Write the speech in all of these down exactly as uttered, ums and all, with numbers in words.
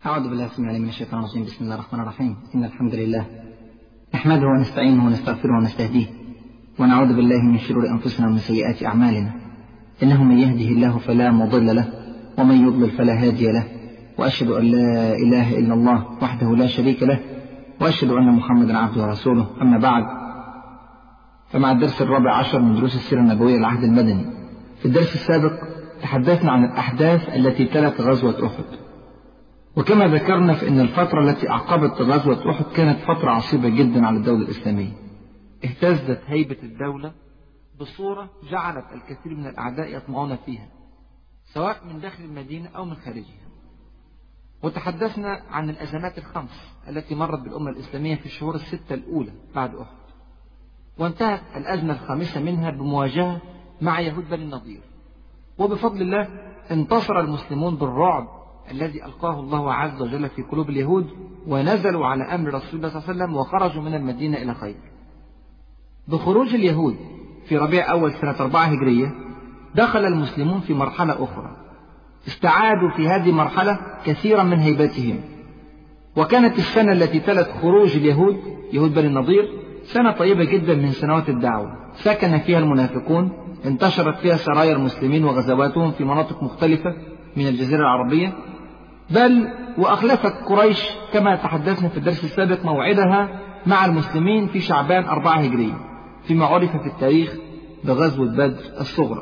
أعوذ بالله السميع العليم من الشيطان الرجيم. بسم الله الرحمن الرحيم. إن الحمد لله نحمده ونستعينه ونستغفره ونستهديه ونعوذ بالله من شرور أنفسنا ومن سيئات أعمالنا. إنه من يهده الله فلا مضل له ومن يضلل فلا هادي له، وأشهد أن لا إله إلا الله وحده لا شريك له، وأشهد أن محمدا عبده ورسوله. أما بعد، فمع الدرس الرابع عشر من دروس السيرة النبوية للعهد المدني. في الدرس السابق تحدثنا عن الأحداث التي تلت غزوة أحد، وكما ذكرنا فإن الفترة التي أعقبت غزوة أحد كانت فترة عصيبة جدا على الدولة الإسلامية. اهتزت هيبة الدولة بصورة جعلت الكثير من الأعداء يطمعون فيها، سواء من داخل المدينة أو من خارجها. وتحدثنا عن الأزمات الخمس التي مرت بالأمة الإسلامية في الشهور الستة الأولى بعد أحد، وانتهت الأزمة الخامسة منها بمواجهة مع يهود بني النضير. وبفضل الله انتصر المسلمون بالرعب الذي ألقاه الله عز وجل في قلوب اليهود، ونزلوا على أمر رسول الله صلى الله عليه وسلم وخرجوا من المدينة إلى خيبر. بخروج اليهود في ربيع أول سنة أربعة هجرية دخل المسلمون في مرحلة أخرى، استعادوا في هذه المرحلة كثيرا من هيبتهم. وكانت السنة التي تلت خروج اليهود يهود بني النضير سنة طيبة جدا من سنوات الدعوة، سكن فيها المنافقون، انتشرت فيها سرايا المسلمين وغزواتهم في مناطق مختلفة من الجزيرة العربية، بل وأخلفت قريش كما تحدثنا في الدرس السابق موعدها مع المسلمين في شعبان أربعة هجرية، فيما عرف في التاريخ بغزوة بدر الصغرى.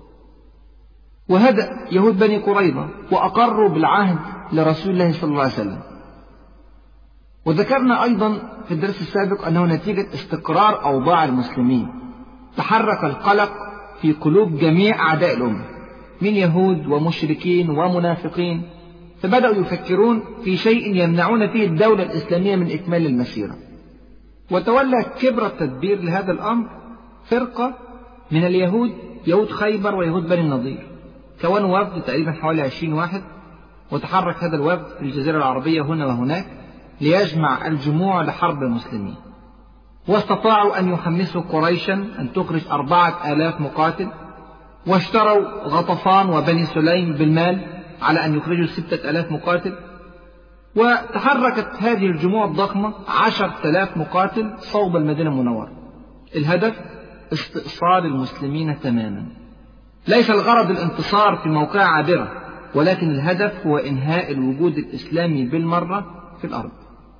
وهدأ يهود بني قريظة وأقروا بالعهد لرسول الله صلى الله عليه وسلم. وذكرنا أيضا في الدرس السابق أنه نتيجة استقرار أوضاع المسلمين تحرك القلق في قلوب جميع أعداء الأمة من يهود ومشركين ومنافقين، فبدأوا يفكرون في شيء يمنعون فيه الدولة الإسلامية من إكمال المسيرة. وتولى كبر التدبير لهذا الأمر فرقة من اليهود، يهود خيبر ويهود بني النضير، كونوا وفد تقريبا حوالي عشرين واحد، وتحرك هذا الوفد في الجزيرة العربية هنا وهناك ليجمع الجموع لحرب المسلمين. واستطاعوا أن يحمسوا قريشا أن تخرج أربعة آلاف مقاتل، واشتروا غطفان وبني سليم بالمال على أن يخرجوا ستة آلاف مقاتل. وتحركت هذه الجموع الضخمة عشرة آلاف مقاتل صوب المدينة المنورة. الهدف استئصال المسلمين تماما. ليس الغرض الانتصار في موقع عابرة، ولكن الهدف هو إنهاء الوجود الإسلامي بالمرة في الأرض.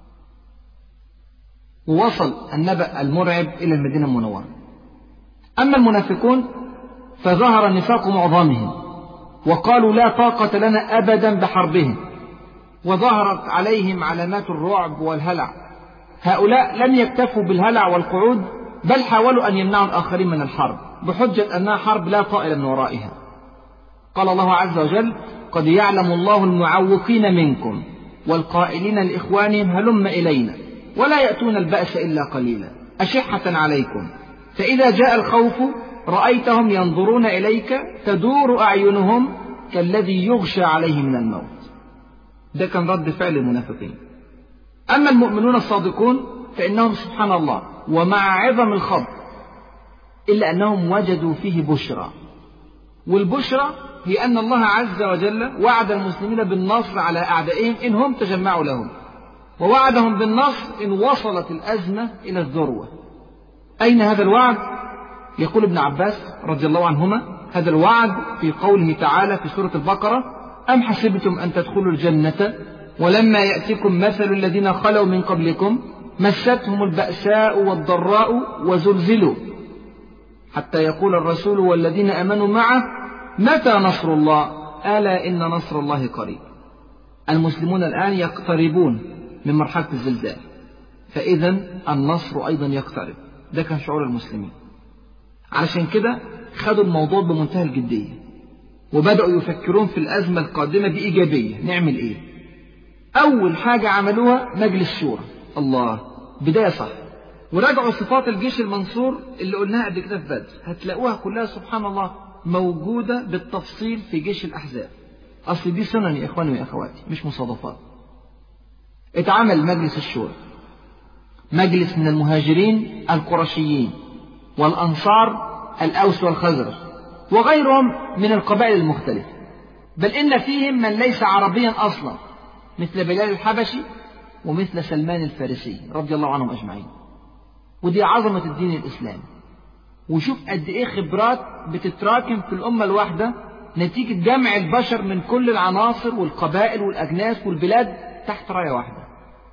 ووصل النبأ المرعب إلى المدينة المنورة. أما المنافقون فظهر نفاق معظمهم، وقالوا لا طاقة لنا أبدا بحربهم، وظهرت عليهم علامات الرعب والهلع. هؤلاء لم يكتفوا بالهلع والقعود، بل حاولوا أن يمنعوا الآخرين من الحرب بحجة أنها حرب لا طائل من ورائها. قال الله عز وجل: قد يعلم الله المعوقين منكم والقائلين لإخوانهم هلم إلينا ولا يأتون البأس إلا قليلا أشحة عليكم فإذا جاء الخوف رأيتهم ينظرون إليك تدور أعينهم كالذي يغشى عليه من الموت. ده كان رد فعل المنافقين. أما المؤمنون الصادقون فإنهم سبحان الله ومع عظم الخطر إلا أنهم وجدوا فيه بشرى، والبشرى هي أن الله عز وجل وعد المسلمين بالنصر على أعدائهم إن هم تجمعوا لهم، ووعدهم بالنصر إن وصلت الأزمة إلى الذروة. أين هذا الوعد؟ يقول ابن عباس رضي الله عنهما: هذا الوعد في قوله تعالى في سورة البقرة: أم حسبتم أن تدخلوا الجنة ولما يأتكم مثل الذين خلوا من قبلكم مستهم البأساء والضراء وزلزلوا حتى يقول الرسول والذين آمنوا معه متى نصر الله ألا إن نصر الله قريب. المسلمون الآن يقتربون من مرحلة الزلزال، فإذا النصر أيضا يقترب. ده كان شعور المسلمين. علشان كده خدوا الموضوع بمنتهى الجدية، وبدأوا يفكرون في الأزمة القادمة بإيجابية. نعمل إيه؟ أول حاجة عملوها مجلس شورى. الله، بداية صح. وراجعوا صفات الجيش المنصور اللي قلناها قبل كده في بدر، هتلاقوها كلها سبحان الله موجودة بالتفصيل في جيش الأحزاب. أصل دي سنن يا إخواني ويا أخواتي، مش مصادفات. اتعمل مجلس الشورى، مجلس من المهاجرين القرشيين والأنصار الأوس والخزرج وغيرهم من القبائل المختلفة، بل إن فيهم من ليس عربيا أصلا مثل بلال الحبشي ومثل سلمان الفارسي رضي الله عنهم أجمعين. ودي عظمة الدين الإسلامي. وشوف قد إيه خبرات بتتراكم في الأمة الواحدة نتيجة جمع البشر من كل العناصر والقبائل والأجناس والبلاد تحت راية واحدة.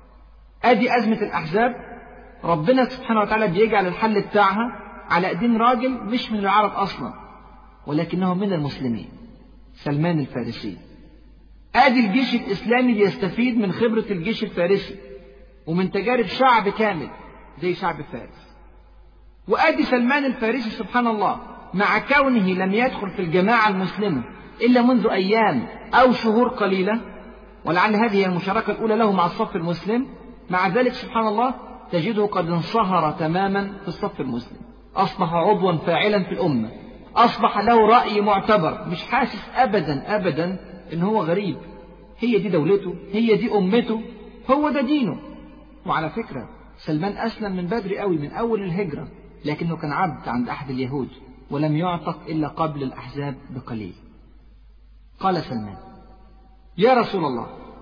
أدي أزمة الأحزاب، ربنا سبحانه وتعالى بيجعل الحل بتاعها على أيدين راجل مش من العرب أصلا ولكنه من المسلمين، سلمان الفارسي. أدي الجيش الإسلامي بيستفيد من خبرة الجيش الفارسي ومن تجارب شعب كامل زي شعب فارس. وأدي سلمان الفارسي سبحان الله مع كونه لم يدخل في الجماعة المسلمة إلا منذ أيام أو شهور قليلة، ولعل هذه هي المشاركة الأولى له مع الصف المسلم، مع ذلك سبحان الله تجده قد انصهر تماما في الصف المسلم، أصبح عضوا فاعلا في الأمة، أصبح له رأي معتبر، مش حاسس أبدا أبدا إن هو غريب. هي دي دولته، هي دي أمته، هو ده دينه. وعلى فكرة سلمان أسلم من بدري قوي، من أول الهجرة، لكنه كان عبد عند أحد اليهود ولم يعتق إلا قبل الأحزاب بقليل. قال سلمان: يا رسول الله،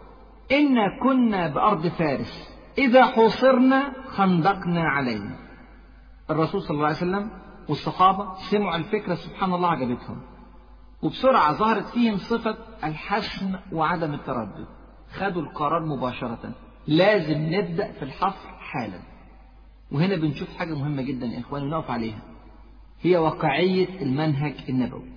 إنا كنا بأرض فارس إذا حوصرنا خندقنا علينا. الرسول صلى الله عليه وسلم والصحابة سمعوا الفكرة سبحان الله عجبتهم، وبسرعة ظهرت فيهم صفة الحسم وعدم التردد. خدوا القرار مباشرة، لازم نبدأ في الحفر حالا. وهنا بنشوف حاجة مهمة جدا يا إخواني ونقف عليها، هي واقعية المنهج النبوي.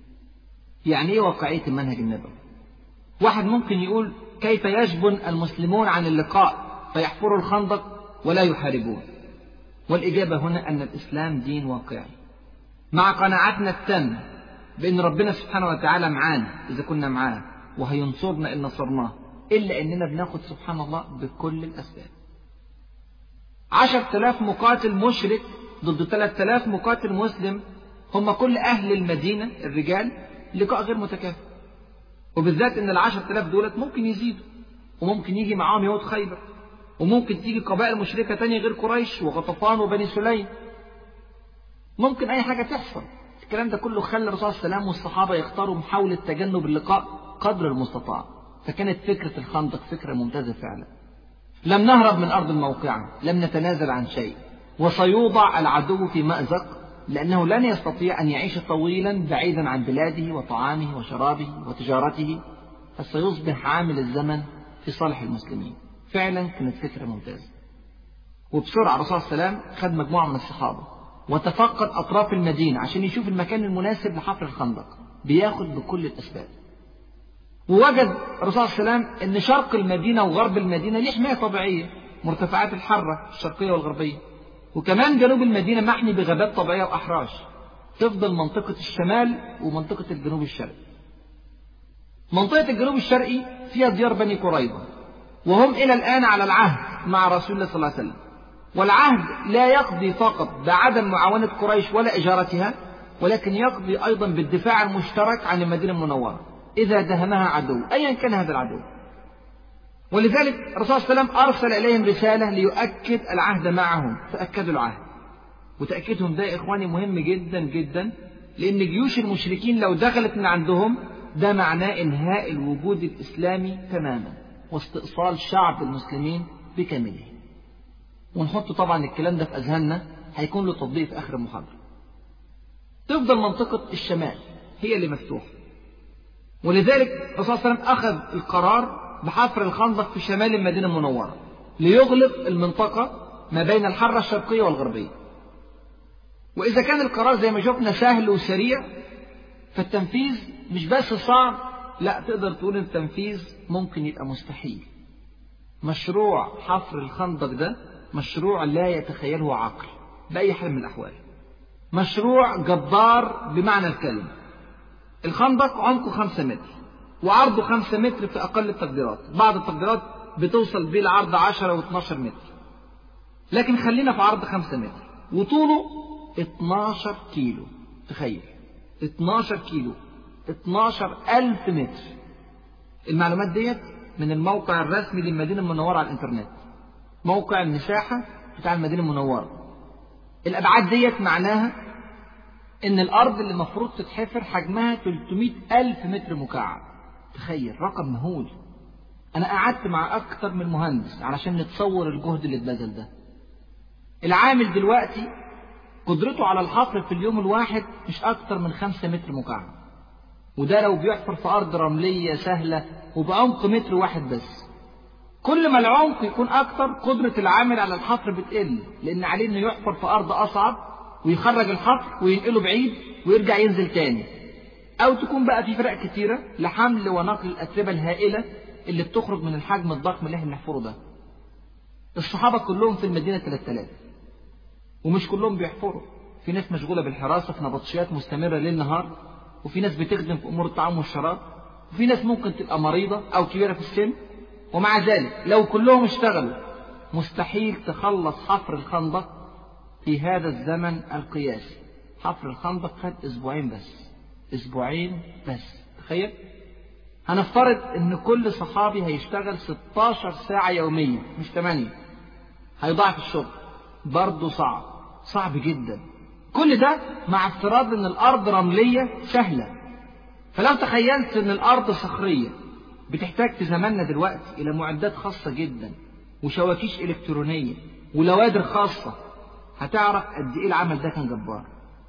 يعني إيه واقعية المنهج النبوي؟ واحد ممكن يقول: كيف يجبن المسلمون عن اللقاء فيحفروا الخندق ولا يحاربون؟ والإجابة هنا أن الإسلام دين واقعي، مع قناعتنا التامة بأن ربنا سبحانه وتعالى معانا إذا كنا معاه، وهينصرنا إن نصرناه، إلا أننا بناخد سبحان الله بكل الأسباب. عشرة آلاف مقاتل مشرك ضد ثلاثة آلاف مقاتل مسلم، هم كل أهل المدينة الرجال، لقاء غير متكافئ. وبالذات أن العشرة آلاف دولت ممكن يزيدوا، وممكن يجي معاهم يهود خيبر، وممكن تيجي قبائل مشركة تانية غير قريش وغطفان وبني سليم، ممكن أي حاجة تحصل. الكلام ده كله خلى الرسول صلى الله عليه وسلم والصحابة يختاروا محاولة تجنب اللقاء قدر المستطاع. فكانت فكرة الخندق فكرة ممتازة فعلا. لم نهرب من أرض الموقعة، لم نتنازل عن شيء، وسيوضع العدو في مأزق، لأنه لن يستطيع أن يعيش طويلا بعيدا عن بلاده وطعامه وشرابه وتجارته، فسيصبح عامل الزمن في صالح المسلمين. فعلا كانت فكرة ممتازة. وبسرعة الرسول صلى الله عليه وسلم خد مجموعة من الصحابة وتفقد أطراف المدينة عشان يشوف المكان المناسب لحفر الخندق، بياخد بكل الأسباب. ووجد الرسول صلى الله عليه وسلم أن شرق المدينة وغرب المدينة ليه حماية طبيعية، مرتفعات الحرة الشرقية والغربية، وكمان جنوب المدينة محمي بغابات طبيعية وأحراش. تفضل منطقة الشمال ومنطقة الجنوب الشرقي. منطقة الجنوب الشرقي فيها ديار بني قريظة، وهم إلى الآن على العهد مع رسول الله صلى الله عليه وسلم، والعهد لا يقضي فقط بعدم معاونة قريش ولا إجارتها، ولكن يقضي أيضا بالدفاع المشترك عن المدينة المنورة إذا دهمها عدو أيا كان هذا العدو. ولذلك الرسول صلى الله عليه وسلم أرسل إليهم رسالة ليؤكد العهد معهم، فأكدوا العهد. وتأكيدهم ده يا إخواني مهم جدا جدا، لأن جيوش المشركين لو دخلت من عندهم ده معناه إنهاء الوجود الإسلامي تماما واستئصال شعب المسلمين بكامله. ونحط طبعا الكلام ده في أذهاننا، هيكون له تطبيق في آخر المحاضرة. تفضل منطقة الشمال هي اللي مفتوحة، ولذلك الرسول صلى الله عليه وسلم أخذ القرار بحفر الخندق في شمال المدينة المنورة ليغلق المنطقة ما بين الحرة الشرقية والغربية. وإذا كان القرار زي ما شفنا سهل وسريع، فالتنفيذ مش بس صعب، لا تقدر تقول التنفيذ ممكن يبقى مستحيل. مشروع حفر الخندق ده مشروع لا يتخيله عقل بأي حال من الأحوال، مشروع جبار بمعنى الكلمة. الخندق عمقه خمسة متر وعرضه خمسة متر في أقل التقديرات، بعض التقديرات بتوصل بيه العرض عشرة واثناشر متر، لكن خلينا في عرض خمسة متر. وطوله اتناشر كيلو، تخيل اتناشر كيلو، اتناشر ألف متر. المعلومات ديت من الموقع الرسمي للمدينة المنورة على الإنترنت، موقع المساحة بتاع المدينة المنورة. الأبعاد ديت معناها إن الأرض اللي المفروض تتحفر حجمها ثلاثمائة ألف متر مكعب. تخيل رقم مهول. أنا قعدت مع أكتر من مهندس علشان نتصور الجهد اللي اتبذل ده. العامل دلوقتي قدرته على الحفر في اليوم الواحد مش أكتر من خمسة متر مكعب، وده لو بيحفر في أرض رملية سهلة وبعمق متر واحد بس. كل ما العمق يكون أكتر قدرة العامل على الحفر بتقل، لأن عليه إنه يحفر في أرض أصعب ويخرج الحفر وينقله بعيد ويرجع ينزل تاني. أو تكون بقى في فرق كتيرة لحمل ونقل الأتربة الهائلة اللي بتخرج من الحجم الضخم اللي احنا بنحفره ده. الصحابة كلهم في المدينة ثلاثة آلاف، ومش كلهم بيحفروا. في ناس مشغولة بالحراسة في نبطشيات مستمرة ليل نهار، وفي ناس بتخدم في أمور الطعام والشراب، وفي ناس ممكن تبقى مريضة أو كبيرة في السن. ومع ذلك لو كلهم اشتغلوا مستحيل تخلص حفر الخندق في هذا الزمن القياسي. حفر الخندق خد أسبوعين بس، أسبوعين بس. تخيل، هنفترض إن كل صحابي هيشتغل ستاشر ساعة يوميا مش ثمانية، هيضاعف الشغل. برضه صعب، صعب جدا. كل ده مع افتراض إن الأرض رملية سهلة. فلو تخيلت إن الأرض صخرية بتحتاج في زماننا دلوقتي إلى معدات خاصة جدا وشواكيش إلكترونية ولوادر خاصة، هتعرف قد إيه العمل ده كان جبار.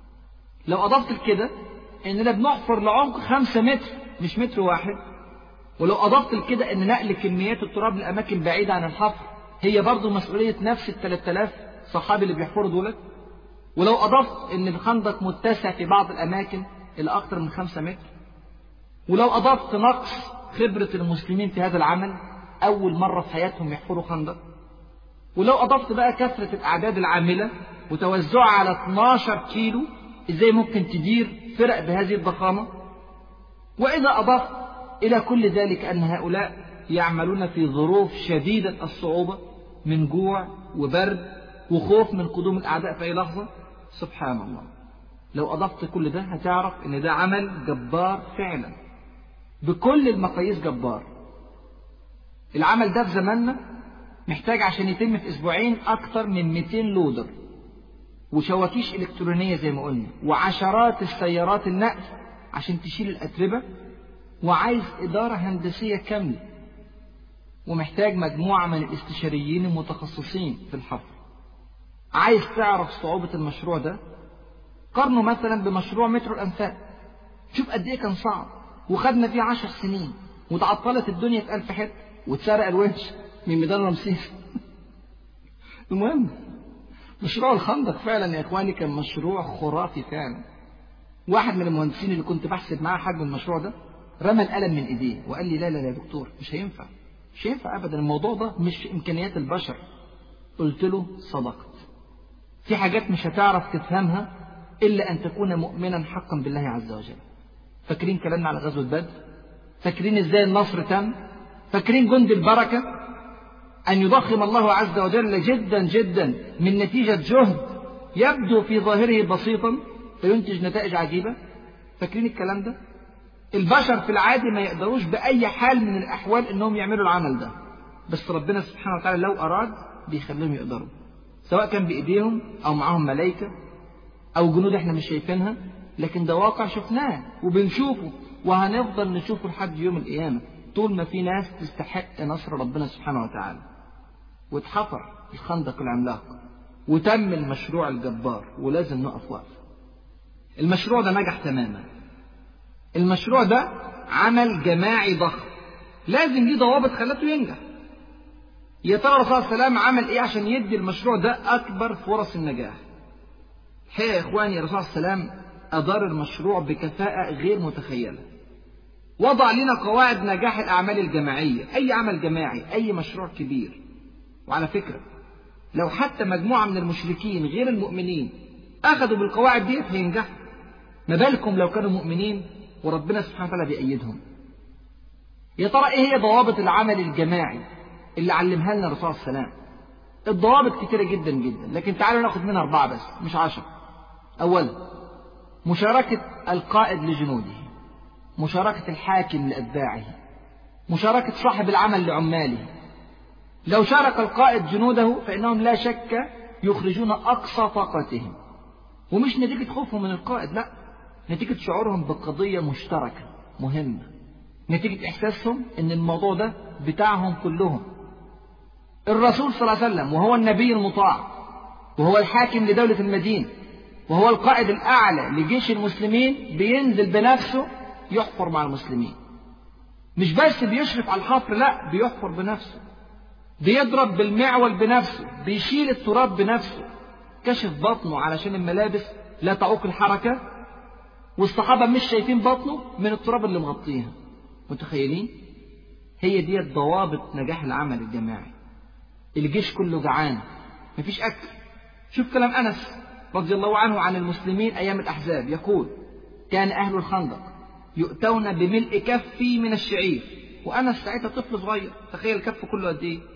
لو أضفت لكده إننا بنحفر لعمق خمسة متر مش متر واحد، ولو أضفت لكده إن نقل كميات التراب لأماكن بعيدة عن الحفر هي برضو مسؤولية نفس الثلاثة آلاف صحابي اللي بيحفروا دولت، ولو أضفت إن الخندق متسع في بعض الأماكن إلى أكثر من خمسة متر، ولو أضفت نقص خبرة المسلمين في هذا العمل، أول مرة في حياتهم يحفروا خندق، ولو أضفت بقى كثرة الأعداد العاملة وتوزعها على اثناشر كيلو، إزاي ممكن تدير فرق بهذه الضخامة؟ وإذا أضفت إلى كل ذلك أن هؤلاء يعملون في ظروف شديدة الصعوبة من جوع وبرد وخوف من قدوم الأعداء في أي لحظة، سبحان الله. لو أضفت كل ده هتعرف إن ده عمل جبار فعلا، بكل المقاييس جبار. العمل ده في زماننا محتاج عشان يتم في أسبوعين أكتر من مئتين لودر وشواكيش إلكترونية زي ما قلنا، وعشرات السيارات النقل عشان تشيل الأتربة، وعايز إدارة هندسية كاملة، ومحتاج مجموعة من الاستشاريين المتخصصين في الحفر. عايز تعرف صعوبة المشروع ده؟ قارنه مثلا بمشروع مترو الأنفاق. شوف قد إيه كان صعب، وخدنا فيه عشر سنين، وتعطلت الدنيا في ألف حتة، واتسرق الونش من ميدان رمسيس. المهم، مشروع الخندق فعلا يا إخواني كان مشروع خرافي فعلا. واحد من المهندسين اللي كنت بحسب معاه حجم المشروع ده رمى القلم من إيديه وقال لي لا لا لا يا دكتور، مش هينفع، مش هينفع أبدا، الموضوع ده مش في إمكانيات البشر. قلت له صدقت، في حاجات مش هتعرف تفهمها إلا أن تكون مؤمنا حقا بالله عز وجل. فاكرين كلامنا على غزوة بدر؟ فاكرين إزاي النصر تم؟ فاكرين جند البركة؟ أن يضخم الله عز وجل جدا جدا من نتيجة جهد يبدو في ظاهره بسيطا فينتج نتائج عجيبة. فاكرين الكلام ده؟ البشر في العادي ما يقدروش بأي حال من الأحوال أنهم يعملوا العمل ده، بس ربنا سبحانه وتعالى لو أراد بيخليهم يقدروا، سواء كان بإيديهم أو معهم ملائكة أو جنود احنا مش شايفينها، لكن ده واقع شفناه وبنشوفه وهنفضل نشوفه لحد يوم القيامة، طول ما في ناس تستحق نصر ربنا سبحانه وتعالى. واتحفر الخندق العملاق وتم المشروع الجبار، ولازم نقف وقف. المشروع ده نجح تماما. المشروع ده عمل جماعي ضخم، لازم ليه ضوابط خلته ينجح. يا ترى الرسول صلى الله عليه وسلم عمل ايه عشان يدي المشروع ده اكبر فرص النجاح؟ الحقيقة يا اخواني الرسول صلى الله عليه وسلم ادار المشروع بكفاءة غير متخيلة. وضع لنا قواعد نجاح الاعمال الجماعية، اي عمل جماعي، اي مشروع كبير. وعلى فكرة لو حتى مجموعة من المشركين غير المؤمنين اخذوا بالقواعد دي هينجحوا، ما بالكم لو كانوا مؤمنين وربنا سبحانه وتعالى بيأيدهم. يا ترى ايه هي ضوابط العمل الجماعي اللي علمها لنا الرسول صلى الله عليه وسلم؟ الضوابط كتيرة جدا جدا، لكن تعالوا ناخد منها أربعة بس مش عشرة. أولا، مشاركة القائد لجنوده، مشاركة الحاكم لأتباعه، مشاركة صاحب العمل لعماله. لو شارك القائد جنوده فإنهم لا شك يخرجون أقصى طاقتهم، ومش نتيجة خوفهم من القائد، لا، نتيجة شعورهم بقضية مشتركة مهمة. نتيجة إحساسهم إن الموضوع ده بتاعهم كلهم. الرسول صلى الله عليه وسلم وهو النبي المطاع وهو الحاكم لدولة المدينة وهو القائد الأعلى لجيش المسلمين بينزل بنفسه يحفر مع المسلمين. مش بس بيشرف على الحفر، لا، بيحفر بنفسه، بيضرب بالمعول بنفسه، بيشيل التراب بنفسه، كشف بطنه علشان الملابس لا تعوق الحركة، والصحابة مش شايفين بطنه من التراب اللي مغطيها. متخيلين؟ هي دي ضوابط نجاح العمل الجماعي. الجيش كله جعان، مفيش أكل. شوف كلام أنس رضي الله عنه عن المسلمين أيام الأحزاب، يقول: كان أهل الخندق يؤتون بملء كفي من الشعير، وأنس ساعتها طفل صغير، تخيل الكف كله قد إيه،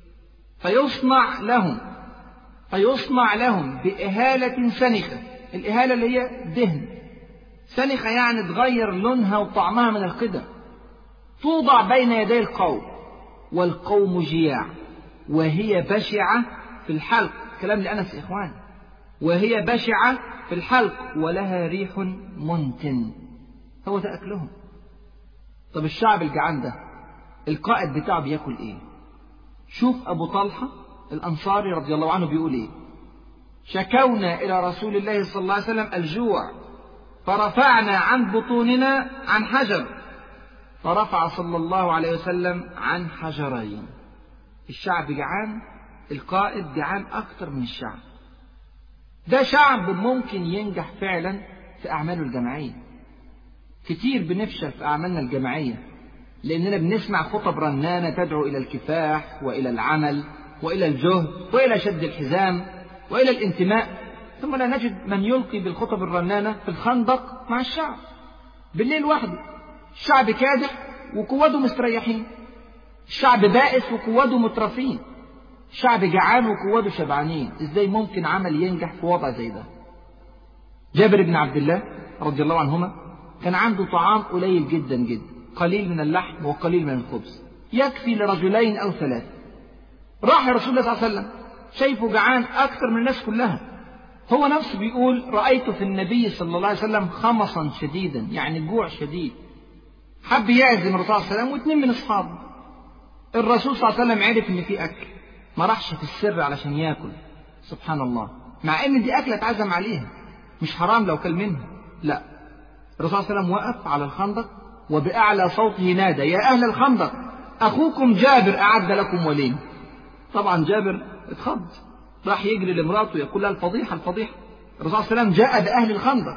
فيصنع لهم فيصنع لهم بإهالة سنخة. الإهالة اللي هي دهن، سنخة يعني تغير لونها وطعمها من القدر، توضع بين يدي القوم، والقوم جياع، وهي بشعة في الحلق. كلام لأنس إخوان، وهي بشعة في الحلق ولها ريح منتن. هو ده أكلهم. طب الشعب الجعان ده القائد بتاعه بياكل إيه؟ شوف أبو طلحة الأنصاري رضي الله عنه بيقول إيه: شكونا إلى رسول الله صلى الله عليه وسلم الجوع فرفعنا عن بطوننا عن حجر، فرفع صلى الله عليه وسلم عن حجرين. الشعب جعان، القائد جعان أكتر من الشعب. ده شعب ممكن ينجح فعلا في أعماله الجماعية. كتير بنفشل في أعمالنا الجماعية لأننا بنسمع خطب رنانة تدعو إلى الكفاح وإلى العمل وإلى الجهد وإلى شد الحزام وإلى الانتماء، ثم لا نجد من يلقي بالخطب الرنانة في الخندق مع الشعب بالليل وحده. الشعب كادح وقواده مستريحين، الشعب بائس وقواده مترفين، الشعب جعان وقواده شبعانين. ازاي ممكن عمل ينجح في وضع زي ده؟ جابر بن عبد الله رضي الله عنهما كان عنده طعام قليل جدا جدا، قليل من اللحم وقليل من الخبز، يكفي لرجلين أو ثلاثة. راح الرسول صلى الله عليه وسلم شايفه جعان أكثر من الناس كلها. هو نفسه بيقول: رأيت في النبي صلى الله عليه وسلم خمصا شديدا، يعني جوع شديد. حب يعزم الرسول صلى الله عليه وسلم واثنين من أصحابه. الرسول صلى الله عليه وسلم عرف إن في أكل، ما راحش في السر علشان ياكل. سبحان الله، مع إن دي أكلة اتعزم عليها، مش حرام لو كل منها، لا. الرسول صلى الله عليه وسلم وقف على الخندق وبأعلى صوته نادى: يا أهل الخندق، أخوكم جابر أعد لكم وليمة. طبعا جابر اتخض، راح يجري لمراته يقول لها: الفضيحة الفضيحة. الرسول صلى الله عليه وسلم جاء بأهل الخندق،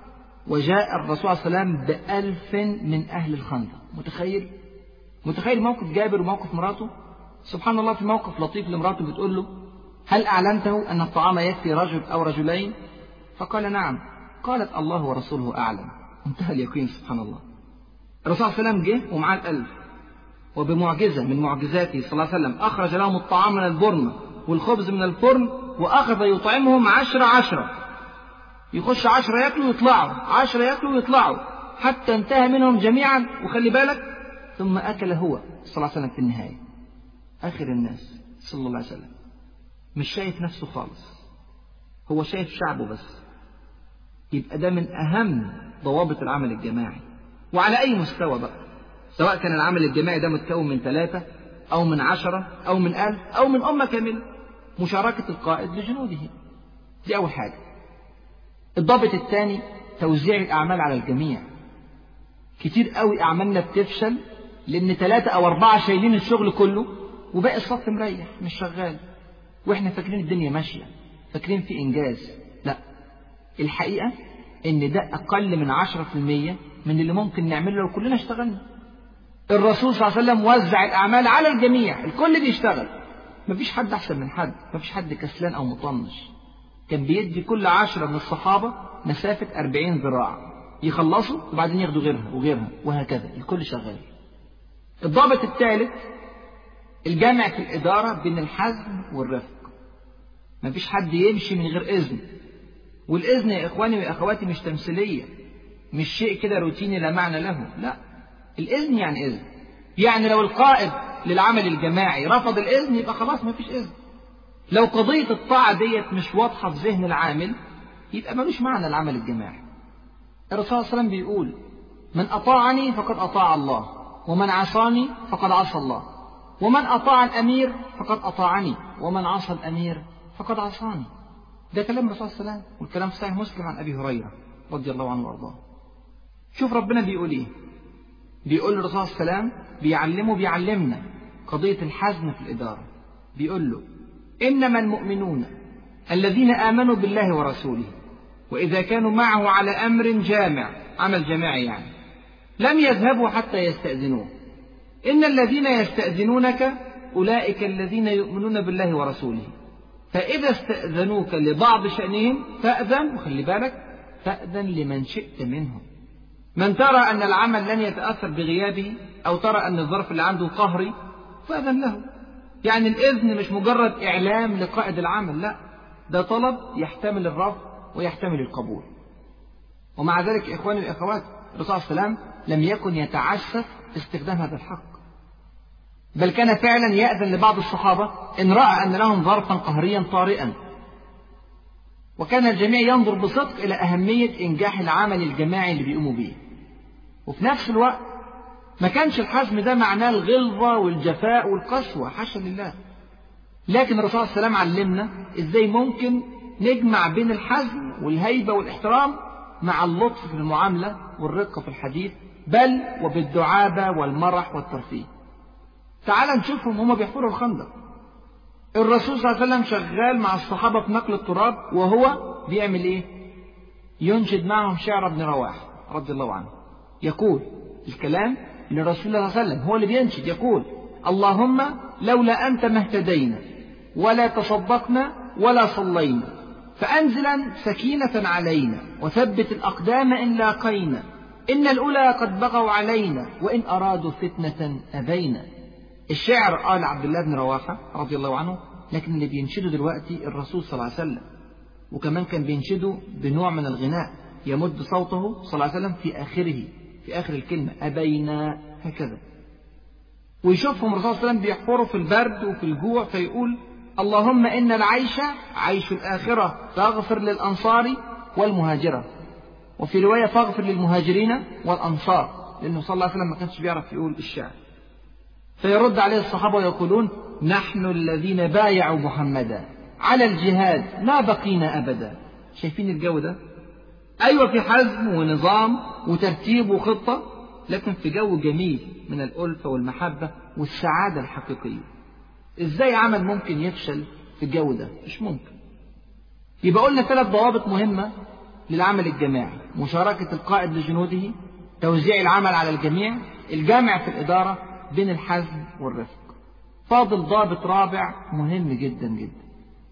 وجاء الرسول صلى الله عليه وسلم بألف من أهل الخندق. متخيل متخيل موقف جابر وموقف مراته؟ سبحان الله، في موقف لطيف لمراته بتقول له: هل أعلمته أن الطعام يكفي رجل أو رجلين؟ فقال: نعم. قالت: الله ورسوله أعلم. انتهى اليقين. سبحان الله. الرسول صلى الله عليه وسلم جه ومعاه الألف، وبمعجزة من معجزاته صلى الله عليه وسلم أخرج لهم الطعام من البرمة والخبز من الفرن، وأخذ يطعمهم عشرة عشرة. يخش عشرة يأكلوا ويطلعوا، عشرة يأكلوا ويطلعوا، حتى انتهى منهم جميعا. وخلي بالك، ثم أكل هو صلى الله عليه وسلم في النهاية، آخر الناس صلى الله عليه وسلم. مش شايف نفسه خالص، هو شايف شعبه بس. يبقى ده من أهم ضوابط العمل الجماعي، وعلى أي مستوى بقى، سواء كان العمل الجماعي ده متكون من ثلاثة أو من عشرة أو من ألف أو من أمة كاملة. مشاركة القائد لجنوده، دي أول حاجة. الضابط الثاني توزيع الأعمال على الجميع. كتير قوي أعمالنا بتفشل لأن ثلاثة أو أربعة شايلين الشغل كله وباقي الصف مريح مش شغال، وإحنا فاكرين الدنيا ماشية، فاكرين في إنجاز. لا، الحقيقة إن ده أقل من عشرة في المية من اللي ممكن نعمله لو كلنا اشتغلنا. الرسول صلى الله عليه وسلم وزع الأعمال على الجميع، الكل بيشتغل، مفيش حد أحسن من حد، مفيش حد كسلان أو مطنش. كان بيدي كل عشرة من الصحابة مسافة أربعين ذراع يخلصوا وبعدين ياخدوا غيرها وغيرها وهكذا، الكل شغال. الضابط الثالث الجامع في الإدارة بين الحزم والرفق. مفيش حد يمشي من غير إذن، والإذن يا إخواني وأخواتي مش تمثيلية، مش شيء كده روتيني لا معنى له، لا. الإذن يعني إذن، يعني لو القائد للعمل الجماعي رفض الإذن يبقى خلاص مفيش إذن. لو قضية الطاعة ديت مش واضحة في ذهن العامل يبقى ملوش معنى العمل الجماعي. الرسول صلى الله عليه وسلم بيقول: من أطاعني فقد أطاع الله ومن عصاني فقد عصى الله، ومن أطاع الأمير فقد أطاعني، ومن عصى الأمير فقد عصاني. ده كلام الرسول صلى الله عليه وسلم، والكلام في صحيح مسلم عن أبي هريرة رضي الله عنه وارضاه. شوف ربنا بيقول إيه، بيقول الرسول صلى الله عليه وسلم بيعلمه بيعلمنا قضية الحزم في الإدارة. بيقول له إنما المؤمنون الذين آمنوا بالله ورسوله وإذا كانوا معه على أمر جامع، عمل جماعي يعني، لم يذهبوا حتى يستأذنوه. إن الذين يستأذنونك أولئك الذين يؤمنون بالله ورسوله، فإذا استأذنوك لبعض شأنهم فأذن، وخلي بالك، فأذن لمن شئت منهم. من ترى أن العمل لن يتأثر بغيابه، أو ترى أن الظرف اللي عنده قهري، فأذن له. يعني الإذن مش مجرد إعلام لقائد العمل، لا، ده طلب يحتمل الرفض ويحتمل القبول. ومع ذلك إخواني الأخوات، الرسول صلى الله عليه وسلم لم يكن يتعسف استخدام هذا الحق، بل كان فعلا يأذن لبعض الصحابة إن رأى أن لهم ظرفا قهريا طارئا. وكان الجميع ينظر بصدق إلى أهمية إنجاح العمل الجماعي اللي بيقوموا به. وفي نفس الوقت ما كانش الحزم ده معناه الغلظة والجفاء والقسوة، حاشا لله. لكن الرسول صلى الله عليه وسلم علمنا إزاي ممكن نجمع بين الحزم والهيبة والاحترام مع اللطف في المعاملة والرقة في الحديث، بل وبالدعابة والمرح والترفيه. تعال نشوفهم هما بيحفروا الخندق. الرسول صلى الله عليه وسلم شغال مع الصحابة في نقل التراب، وهو بيعمل ايه؟ ينشد معهم شعر ابن رواحة رضي الله عنه، يقول الكلام اللي الرسول صلى الله عليه وسلم هو اللي بينشد، يقول: اللهم لولا أنت ما اهتدينا ولا تصدقنا ولا صلينا، فأنزلا سكينة علينا وثبت الأقدام إن لاقينا، إن الأولى قد بغوا علينا وإن أرادوا فتنة أبينا. الشعر قال عبد الله بن رواحة رضي الله عنه، لكن اللي بينشده دلوقتي الرسول صلى الله عليه وسلم. وكمان كان بينشده بنوع من الغناء، يمد صوته صلى الله عليه وسلم في آخره، في آخر الكلمة أبينا، هكذا. ويشوفهم الرسول صلى الله عليه وسلم بيحفروا في البرد وفي الجوع، فيقول: اللهم إن العيش عيش الآخرة فاغفر للأنصار والمهاجرة. وفي رواية فاغفر للمهاجرين والأنصار، لأنه صلى الله عليه وسلم ما كانش بيعرف يقول الشعر. فيرد عليه الصحابة ويقولون: نحن الذين بايعوا محمدا على الجهاد ما بقينا أبدا. شايفين الجو ده؟ أيوة، في حزم ونظام وترتيب وخطة، لكن في جو جميل من الألفة والمحبة والسعادة الحقيقية. إزاي عمل ممكن يفشل في الجو ده؟ مش ممكن. يبقى قلنا ثلاث ضوابط مهمة للعمل الجماعي: مشاركة القائد لجنوده، توزيع العمل على الجميع، الجامع في الإدارة بين الحزم والرفق. فاضل ضابط رابع مهم جدا جدا،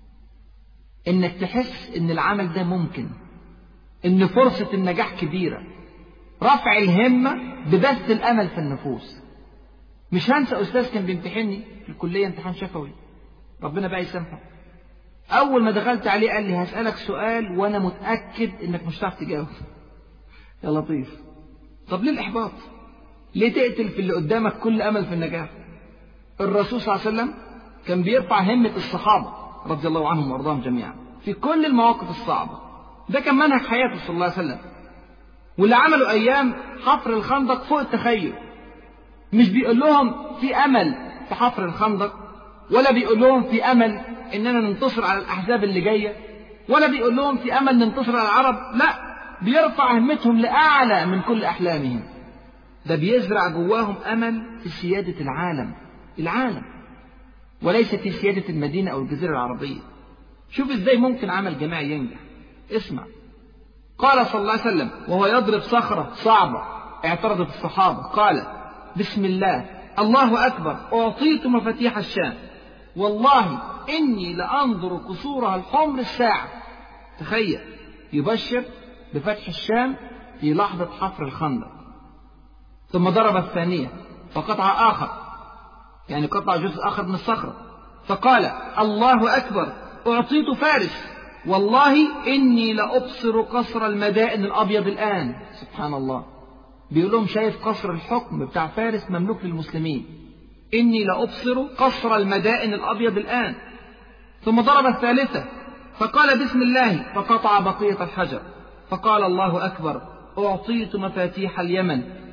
إنك تحس إن العمل ده ممكن، إن فرصة النجاح كبيرة، رفع الهمة ببث الأمل في النفوس. مش هنسى أستاذ كان بيمتحني في الكلية امتحان شفوي، ربنا بقى يسامحه. أول ما دخلت عليه قال لي: هسألك سؤال وأنا متأكد إنك مش هتعرف تجاوب. يا لطيف، طب ليه الإحباط؟ ليه تقتل في اللي قدامك كل أمل في النجاح؟ الرسول صلى الله عليه وسلم كان بيرفع همة الصحابة رضي الله عنهم وارضاهم جميعا في كل المواقف الصعبة. ده كان منهج حياته صلى الله عليه وسلم. واللي عملوا أيام حفر الخندق فوق التخيل. مش بيقول لهم في أمل في حفر الخندق، ولا بيقول لهم في أمل إننا ننتصر على الأحزاب اللي جاية، ولا بيقول لهم في أمل ننتصر على العرب، لا، بيرفع همتهم لأعلى من كل أحلامهم. ده بيزرع جواهم أمل في سيادة العالم العالم وليس في سيادة المدينة أو الجزيرة العربية. شوف إزاي ممكن عمل جماعي ينجح. اسمع، قال صلى الله عليه وسلم وهو يضرب صخرة صعبة اعترضت الصحابة، قال: بسم الله، الله أكبر، أعطيت مفاتيح الشام، والله إني لأنظر قصورها الحمر الساعة. تخيل، يبشر بفتح الشام في لحظة حفر الخندق. ثم ضرب الثانية فقطع آخر، يعني قطع جزء آخر من الصخرة، فقال: الله أكبر، أعطيت فارس، والله إني لأبصر قصر المدائن الأبيض الآن. سبحان الله، بيقول لهم شايف قصر الحكم بتاع فارس مملوك للمسلمين، إني لأبصر قصر المدائن الأبيض الآن. ثم ضرب الثالثة فقال: بسم الله، فقطع بقية الحجر، فقال: الله أكبر، أعطيت مفاتيح اليمن،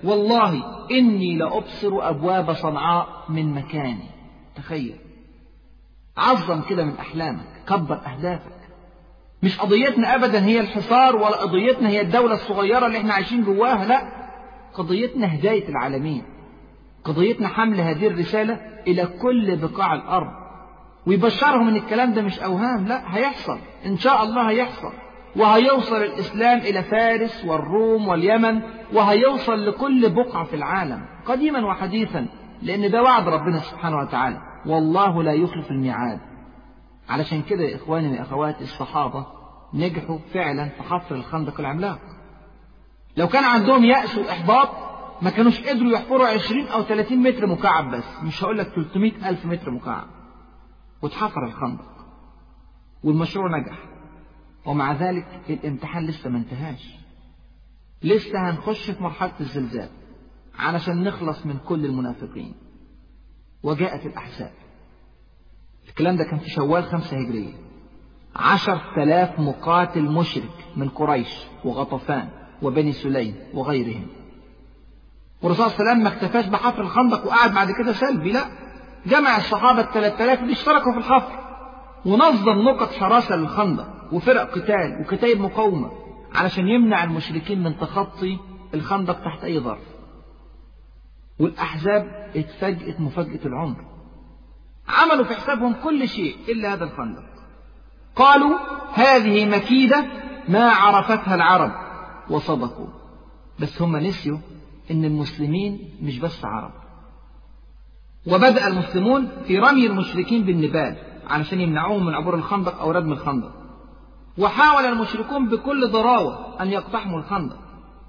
والله إني لأبصر أبواب صنعاء من مكاني. تخيل، عظم كده من أحلامك، كبر أهدافك. مش قضيتنا أبدا هي الحصار، ولا قضيتنا هي الدولة الصغيرة اللي احنا عايشين جواها، لا، قضيتنا هداية العالمين، قضيتنا حمل هذه الرسالة إلى كل بقاع الأرض، ويبشرهم ان الكلام ده مش أوهام، لا، هيحصل إن شاء الله، هيحصل، وهيوصل الإسلام إلى فارس والروم واليمن، وهيوصل لكل بقعة في العالم قديما وحديثا، لأن ده وعد ربنا سبحانه وتعالى، والله لا يخلف الميعاد. علشان كده يا إخواني وأخواتي، الصحابة نجحوا فعلا في حفر الخندق العملاق. لو كان عندهم يأس وإحباط ما كانوش قدروا يحفروا عشرين أو ثلاثين متر مكعب بس، مش هقول لك ثلاثمائة ألف متر مكعب، واتحفر الخندق والمشروع نجح. ومع ذلك الامتحان لسه ما انتهاش، لسه هنخش في مرحلة الزلزال علشان نخلص من كل المنافقين. وجاءت الأحزاب. الكلام ده كان في شوال خمسة هجرية. عشر تلاف مقاتل مشرك من قريش وغطفان وبني سليم وغيرهم. والرسول صلى الله عليه وسلم ما اكتفاش بحفر الخندق وقعد بعد كده سلبي، لا، جمع الصحابة الثلاث آلاف اللي اشتركوا في الحفر، ونظم نقط حراسة للخندق وفرق قتال وكتائب مقاومة علشان يمنع المشركين من تخطي الخندق تحت أي ظرف. والأحزاب اتفاجئت مفاجأة العمر، عملوا في حسابهم كل شيء إلا هذا الخندق. قالوا هذه مكيدة ما عرفتها العرب، وصدقوا. بس هم نسيوا إن المسلمين مش بس عرب. وبدأ المسلمون في رمي المشركين بالنبال علشان يمنعوهم من عبور الخندق أو ردم الخندق. وحاول المشركون بكل ضراوة أن يقتحموا الخندق،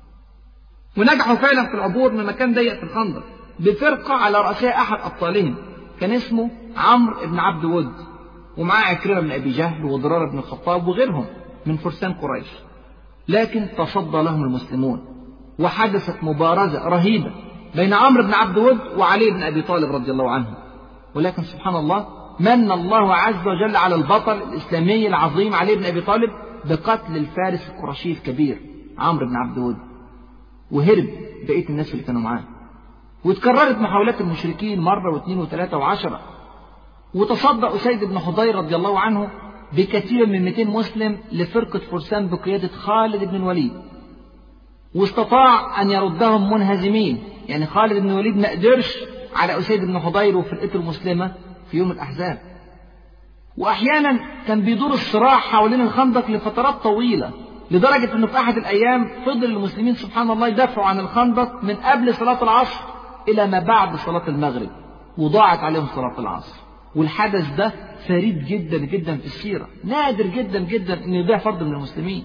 ونجحوا فعلا في العبور من مكان ضيق في الخندق بفرقة على رأسها أحد أبطالهم كان اسمه عمرو بن عبد ود، ومعاه عكرمة بن أبي جهل وضرار بن الخطاب وغيرهم من فرسان قريش. لكن تصدى لهم المسلمون، وحدثت مبارزة رهيبة بين عمرو بن عبد ود وعلي بن أبي طالب رضي الله عنه. ولكن سبحان الله، من الله عز وجل على البطل الإسلامي العظيم علي بن أبي طالب بقتل الفارس القرشي الكبير عمرو بن عبد ود، وهرب بقية الناس اللي كانوا معاه. واتكررت محاولات المشركين مرة واثنين وثلاثة وعشرة، وتصدى أسيد بن حضير رضي الله عنه بكثير من مئتين مسلم لفرقة فرسان بقيادة خالد بن الوليد، واستطاع أن يردهم منهزمين. يعني خالد بن الوليد ما قدرش على أسيد بن حضير وفرقته المسلمة في يوم الأحزاب. وأحيانا كان بيدور الصراع حوالين الخندق لفترات طويلة، لدرجة أنه في أحد الأيام فضل المسلمين سبحان الله يدافعوا عن الخندق من قبل صلاة العصر إلى ما بعد صلاة المغرب، وضاعت عليهم صلاة العصر. والحدث ده فريد جدا جدا في السيرة، نادر جدا جدا أن يضيع فرد من المسلمين.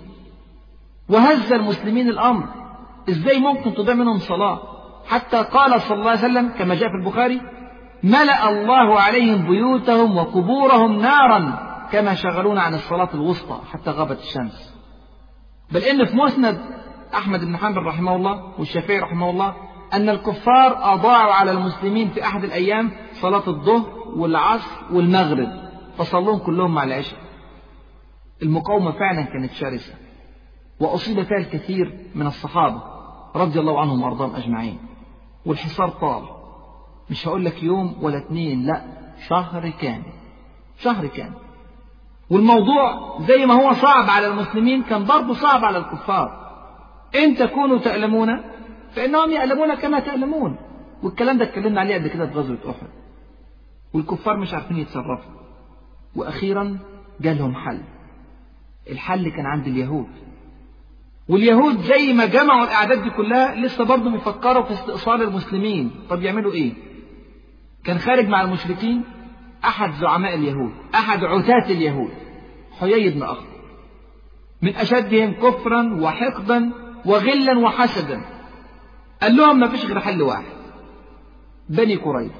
وهز المسلمين الأمر، إزاي ممكن تضيع منهم صلاة؟ حتى قال صلى الله عليه وسلم كما جاء في البخاري: ملأ الله عليهم بيوتهم وقبورهم نارا كما شغلونا عن الصلاة الوسطى حتى غابت الشمس. بل إن في مسند أحمد بن حنبل رحمه الله والشافعي رحمه الله أن الكفار أضاعوا على المسلمين في أحد الأيام صلاة الظهر والعصر والمغرب، فصلون كلهم مع العشاء. المقاومة فعلا كانت شرسة، وأصيب فيها الكثير من الصحابة رضي الله عنهم وأرضاهم أجمعين. والحصار طال، مش هقول لك يوم ولا اتنين، لا، شهر كامل، شهر كامل. والموضوع زي ما هو صعب على المسلمين كان برضه صعب على الكفار. إن تكونوا تألمون فإنهم يألمون كما تألمون. والكلام ده اتكلمنا عليه قبل كده في غزوة أحد. والكفار مش عارفين يتصرفوا، وأخيرا جالهم حل. الحل كان عند اليهود. واليهود زي ما جمعوا الأعداد دي كلها لسه برضه بيفكروا في استئصال المسلمين. طب يعملوا إيه؟ كان خارج مع المشركين أحد زعماء اليهود، أحد عتاة اليهود، حيي بن أخطب، من أشدهم كفرا وحقدا وغلا وحسدا. قال لهم ما فيش غير حل واحد: بني قريظة.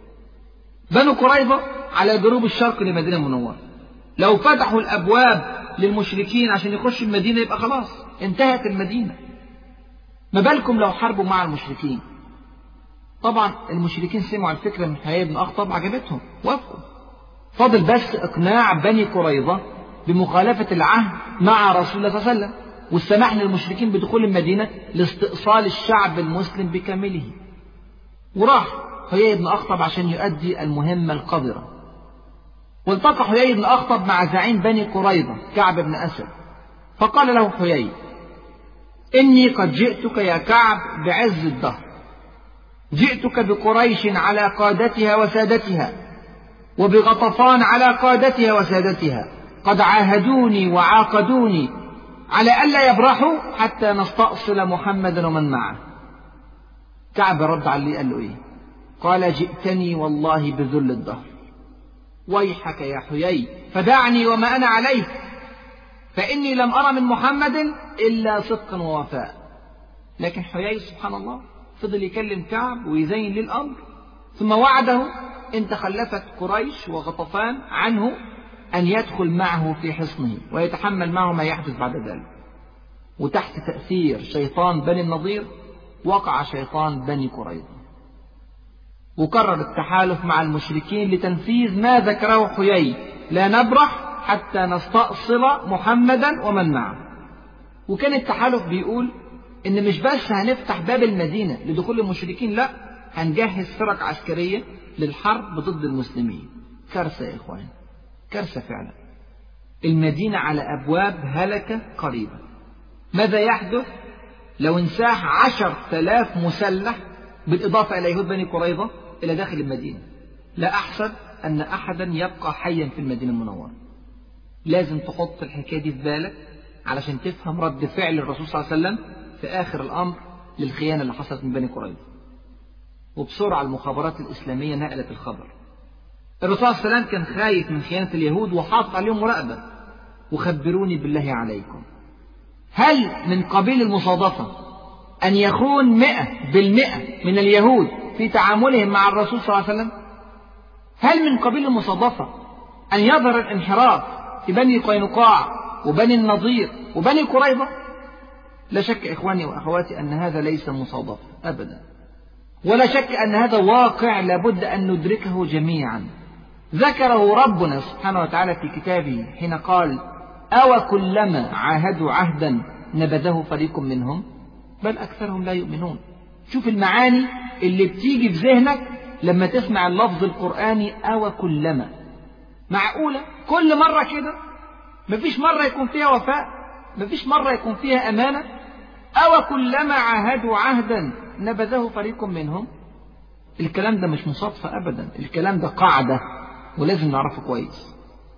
بنو قريظة على جنوب الشرق لمدينة منورة، لو فتحوا الأبواب للمشركين عشان يخشوا المدينة يبقى خلاص انتهت المدينة. ما بالكم لو حاربوا مع المشركين؟ طبعا المشركين سمعوا الفكرة من حيي بن أخطب، عجبتهم، وافقوا. فضل بس إقناع بني قريظة بمخالفة العهد مع رسول الله صلى الله عليه وسلم. والسماح للمشركين بدخول المدينة لاستئصال الشعب المسلم بكامله. وراح حيي بن أخطب عشان يؤدي المهمة القذرة. والتقى حيي بن أخطب مع زعيم بني قريظة كعب بن أسد، فقال له حيي: إني قد جئتك يا كعب بعز الدهر، جئتك بقريش على قادتها وسادتها، وبغطفان على قادتها وسادتها، قد عاهدوني وعاقدوني على ألا يبرحوا حتى نستأصل محمدا ومن معه. كعب رد عليه قال له إيه؟ قال: جئتني والله بذل الدهر، ويحك يا حيي فدعني وما أنا عليه، فإني لم أرى من محمد إلا صدقا ووفاء. لكن حيي سبحان الله فضل يكلم كعب ويزين للأمر، ثم وعده إن تخلفت قريش وغطفان عنه أن يدخل معه في حصنه ويتحمل معه ما يحدث بعد ذلك. وتحت تأثير شيطان بني النضير وقع شيطان بني قريظة، وكرر التحالف مع المشركين لتنفيذ ما ذكره حيي: لا نبرح حتى نستأصل محمدا ومن معه. وكان التحالف بيقول إن مش بس هنفتح باب المدينة لدخول المشركين، لا، هنجهز فرق عسكرية للحرب ضد المسلمين. كارثة يا إخوان، كارثة فعلا. المدينة على أبواب هلكة قريبة. ماذا يحدث لو انساح عشر تلاف مسلح بالإضافة إلى يهود بني قريظة إلى داخل المدينة؟ لا أحسب أن أحدا يبقى حيا في المدينة المنورة. لازم تحط الحكاية دي في بالك علشان تفهم رد فعل الرسول صلى الله عليه وسلم في آخر الأمر للخيانة اللي حصلت من بني قريظة. وبسرعة المخابرات الإسلامية نقلت الخبر. الرسول صلى الله عليه وسلم كان خايف من خيانة اليهود وحاطط عليهم مراقبة. وخبروني بالله عليكم، هل من قبيل المصادفة أن يخون مئة بالمئة من اليهود في تعاملهم مع الرسول صلى الله عليه وسلم؟ هل من قبيل المصادفة أن يظهر الانحراف في بني قينقاع وبني النضير وبني قريظة؟ لا شك إخواني وأخواتي أن هذا ليس مصادفة أبدا، ولا شك أن هذا واقع لابد أن ندركه جميعا. ذكره ربنا سبحانه وتعالى في كتابه حين قال: أو كلما عاهدوا عهدا نبذه فريق منهم بل أكثرهم لا يؤمنون. شوف المعاني اللي بتيجي في ذهنك لما تسمع اللفظ القرآني أو كلما. معقولة كل مرة كده؟ مفيش مرة يكون فيها وفاء؟ مفيش مرة يكون فيها أمانة؟ أو كلما عاهدوا عهدا نبذه فريق منهم. الكلام ده مش مصادفة أبدا، الكلام ده قاعدة ولازم نعرفه كويس.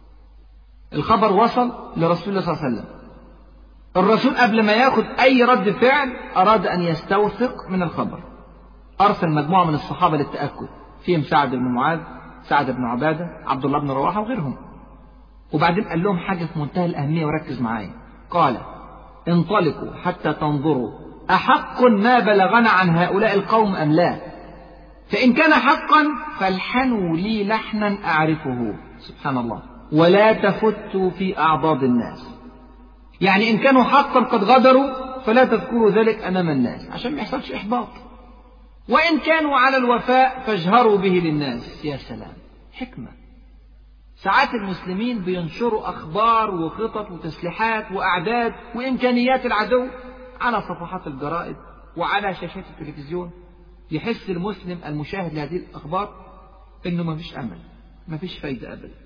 الخبر وصل لرسول الله صلى الله عليه وسلم. الرسول قبل ما ياخد أي رد فعل أراد أن يستوثق من الخبر. أرسل مجموعة من الصحابة للتأكد، فيهم سعد بن معاذ، سعد بن عبادة، عبد الله بن رواحة وغيرهم. وبعدين قال لهم حاجة في منتهى الأهمية وركز معايا. قال: انطلقوا حتى تنظروا أحق ما بلغنا عن هؤلاء القوم أم لا، فإن كان حقا فالحنوا لي لحنا أعرفه. سبحان الله. ولا تفتوا في أعضاد الناس. يعني إن كانوا حقا قد غدروا فلا تذكروا ذلك أمام الناس عشان ما يحصلش إحباط، وإن كانوا على الوفاء فاجهروا به للناس. يا سلام، حكمة. ساعات المسلمين بينشروا أخبار وخطط وتسليحات وأعداد وإمكانيات العدو على صفحات الجرائد وعلى شاشات التلفزيون. يحس المسلم المشاهد لهذه الأخبار إنه ما فيش أمل، ما فيش فايدة أبدا.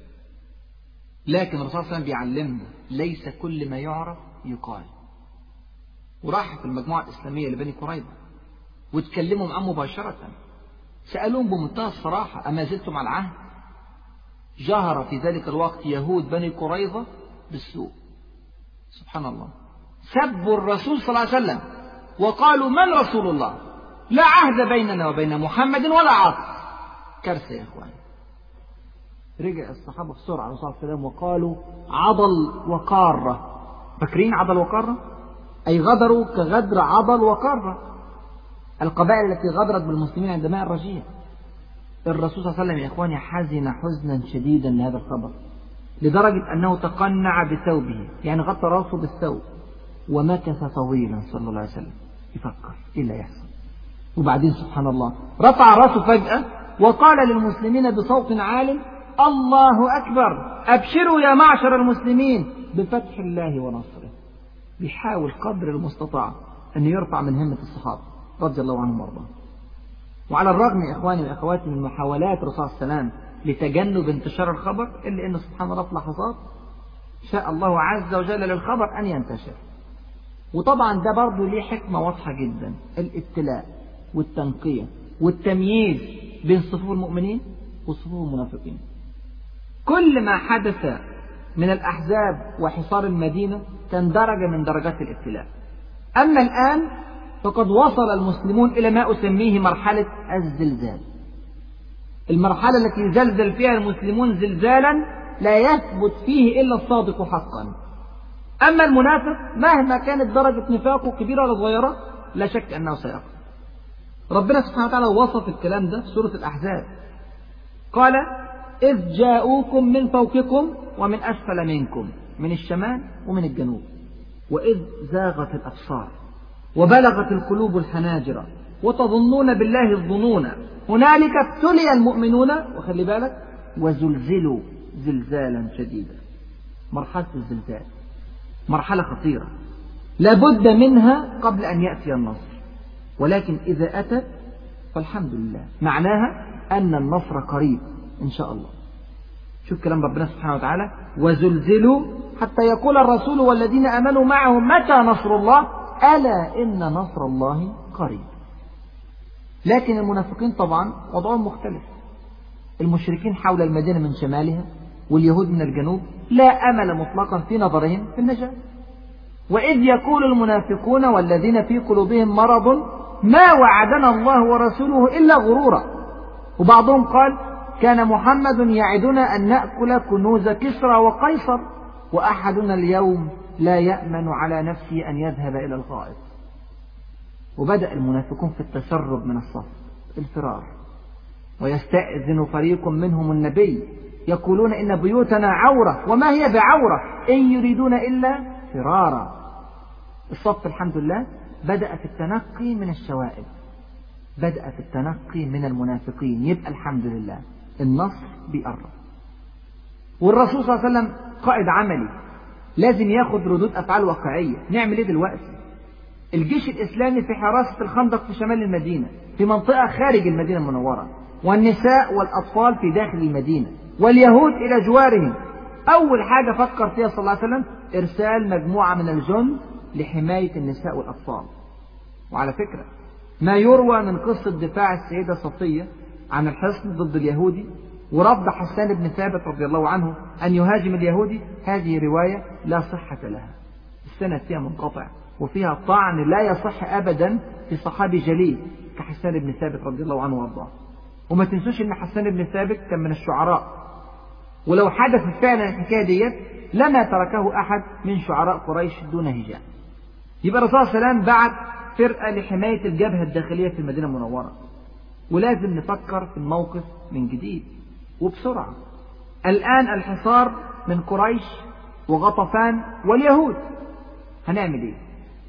لكن الرسول صلى الله عليه وسلم بيعلمنا ليس كل ما يعرف يقال. وراح في المجموعة الإسلامية لبني قريظة واتكلموا معهم مباشرة، سألوهم بمنتهى الصراحة: أما زلتم على العهد؟ جهر في ذلك الوقت يهود بني قريظة بالسوء. سبحان الله. سبوا الرسول صلى الله عليه وسلم وقالوا: من رسول الله؟ لا عهد بيننا وبين محمد ولا عقد. كارثة يا إخوان. رجع الصحابة بسرعة على الرسول صلى الله عليه وسلم وقالوا: عضل وقارة. فاكرين عضل وقارة؟ أي غدروا كغدر عضل وقارة، القبائل التي غدرت بالمسلمين عند ماء الرجيع. الرسول صلى الله عليه وسلم يا إخواني حزن حزنا شديدا لهذا الخبر، لدرجة أنه تقنع بثوبه، يعني غطى رأسه بالثوب، ومكث طويلا صلى الله عليه وسلم يفكر إيه اللي يحصل. وبعدين سبحان الله رفع رأسه فجأة وقال للمسلمين بصوت عال: الله أكبر، أبشروا يا معشر المسلمين بفتح الله ونصره. بيحاول قدر المستطاع أن يرفع من همة الصحابة رضي الله عنهم وارضاهم. وعلى الرغم يا إخواني وأخواتي من محاولات الرسول صلى الله عليه وسلم لتجنب انتشار الخبر، إلا أن سبحان الله في لحظات شاء الله عز وجل للخبر أن ينتشر. وطبعا ده برضه ليه حكمة واضحة جدا، الابتلاء والتنقية والتمييز بين صفوف المؤمنين وصفوف المنافقين. كل ما حدث من الأحزاب وحصار المدينة كان درجة من درجات الابتلاء. أما الآن فقد وصل المسلمون إلى ما أسميه مرحلة الزلزال، المرحلة التي زلزل فيها المسلمون زلزالا لا يثبت فيه إلا الصادق حقا. أما المنافق مهما كانت درجة نفاقه كبيرة ولا صغيرة لا شك أنه سيقع. ربنا سبحانه وتعالى وصف الكلام ده في سورة الأحزاب، قال إذ جاءوكم من فوقكم ومن أسفل منكم، من الشمال ومن الجنوب، وإذ زاغت الأبصار وبلغت القلوب الحناجر وتظنون بالله الظنون هنالك ابتلي المؤمنون وخلي بالك وزلزلوا زلزالا شديدا. مرحلة الزلزال مرحلة خطيرة لابد منها قبل أن يأتي النصر، ولكن إذا أتت فالحمد لله، معناها أن النصر قريب إن شاء الله. شوف كلام ربنا سبحانه وتعالى وزلزلوا حتى يقول الرسول والذين آمنوا معه متى نصر الله ألا إن نصر الله قريب. لكن المنافقين طبعا وضعهم مختلف، المشركين حول المدينة من شمالها واليهود من الجنوب لا أمل مطلقا في نظرهم في النجاة. وإذ يقول المنافقون والذين في قلوبهم مرض ما وعدنا الله ورسوله إلا غرورا. وبعضهم قال كان محمد يعدنا أن نأكل كنوز كسرى وقيصر وأحدنا اليوم لا يأمن على نفسه أن يذهب إلى الغائط. وبدأ المنافقون في التسرب من الصف، الفرار، ويستأذن فريق منهم النبي يقولون إن بيوتنا عورة وما هي بعورة إن يريدون إلا فرارا. الصف الحمد لله بدأ في التنقي من الشوائب، بدأ في التنقي من المنافقين، يبقى الحمد لله النصر بيقرب. والرسول صلى الله عليه وسلم قائد عملي لازم ياخد ردود أفعال واقعية. نعمل إيه دلوقتي؟ الجيش الإسلامي في حراسة الخندق في شمال المدينة في منطقة خارج المدينة المنورة، والنساء والأطفال في داخل المدينة، واليهود إلى جوارهم. أول حاجة فكر فيها صلى الله عليه وسلم إرسال مجموعة من الجند لحماية النساء والأطفال. وعلى فكرة ما يروى من قصة دفاع السيدة صفية عن الحصن ضد اليهودي ورفض حسان بن ثابت رضي الله عنه أن يهاجم اليهودي، هذه رواية لا صحة لها، السند فيها منقطع وفيها طعن لا يصح أبدا في صحابي جليل كحسان بن ثابت رضي الله عنه وارضاه. وما تنسوش أن حسان بن ثابت كان من الشعراء، ولو حدث فعلا الحكاية ديت لما تركه أحد من شعراء قريش دون هجاء. يبقى الرسول صلى الله عليه وسلم بعت فرقة لحماية الجبهة الداخلية في المدينة المنورة، ولازم نفكر في الموقف من جديد وبسرعة. الآن الحصار من قريش وغطفان واليهود، هنعمل ايه؟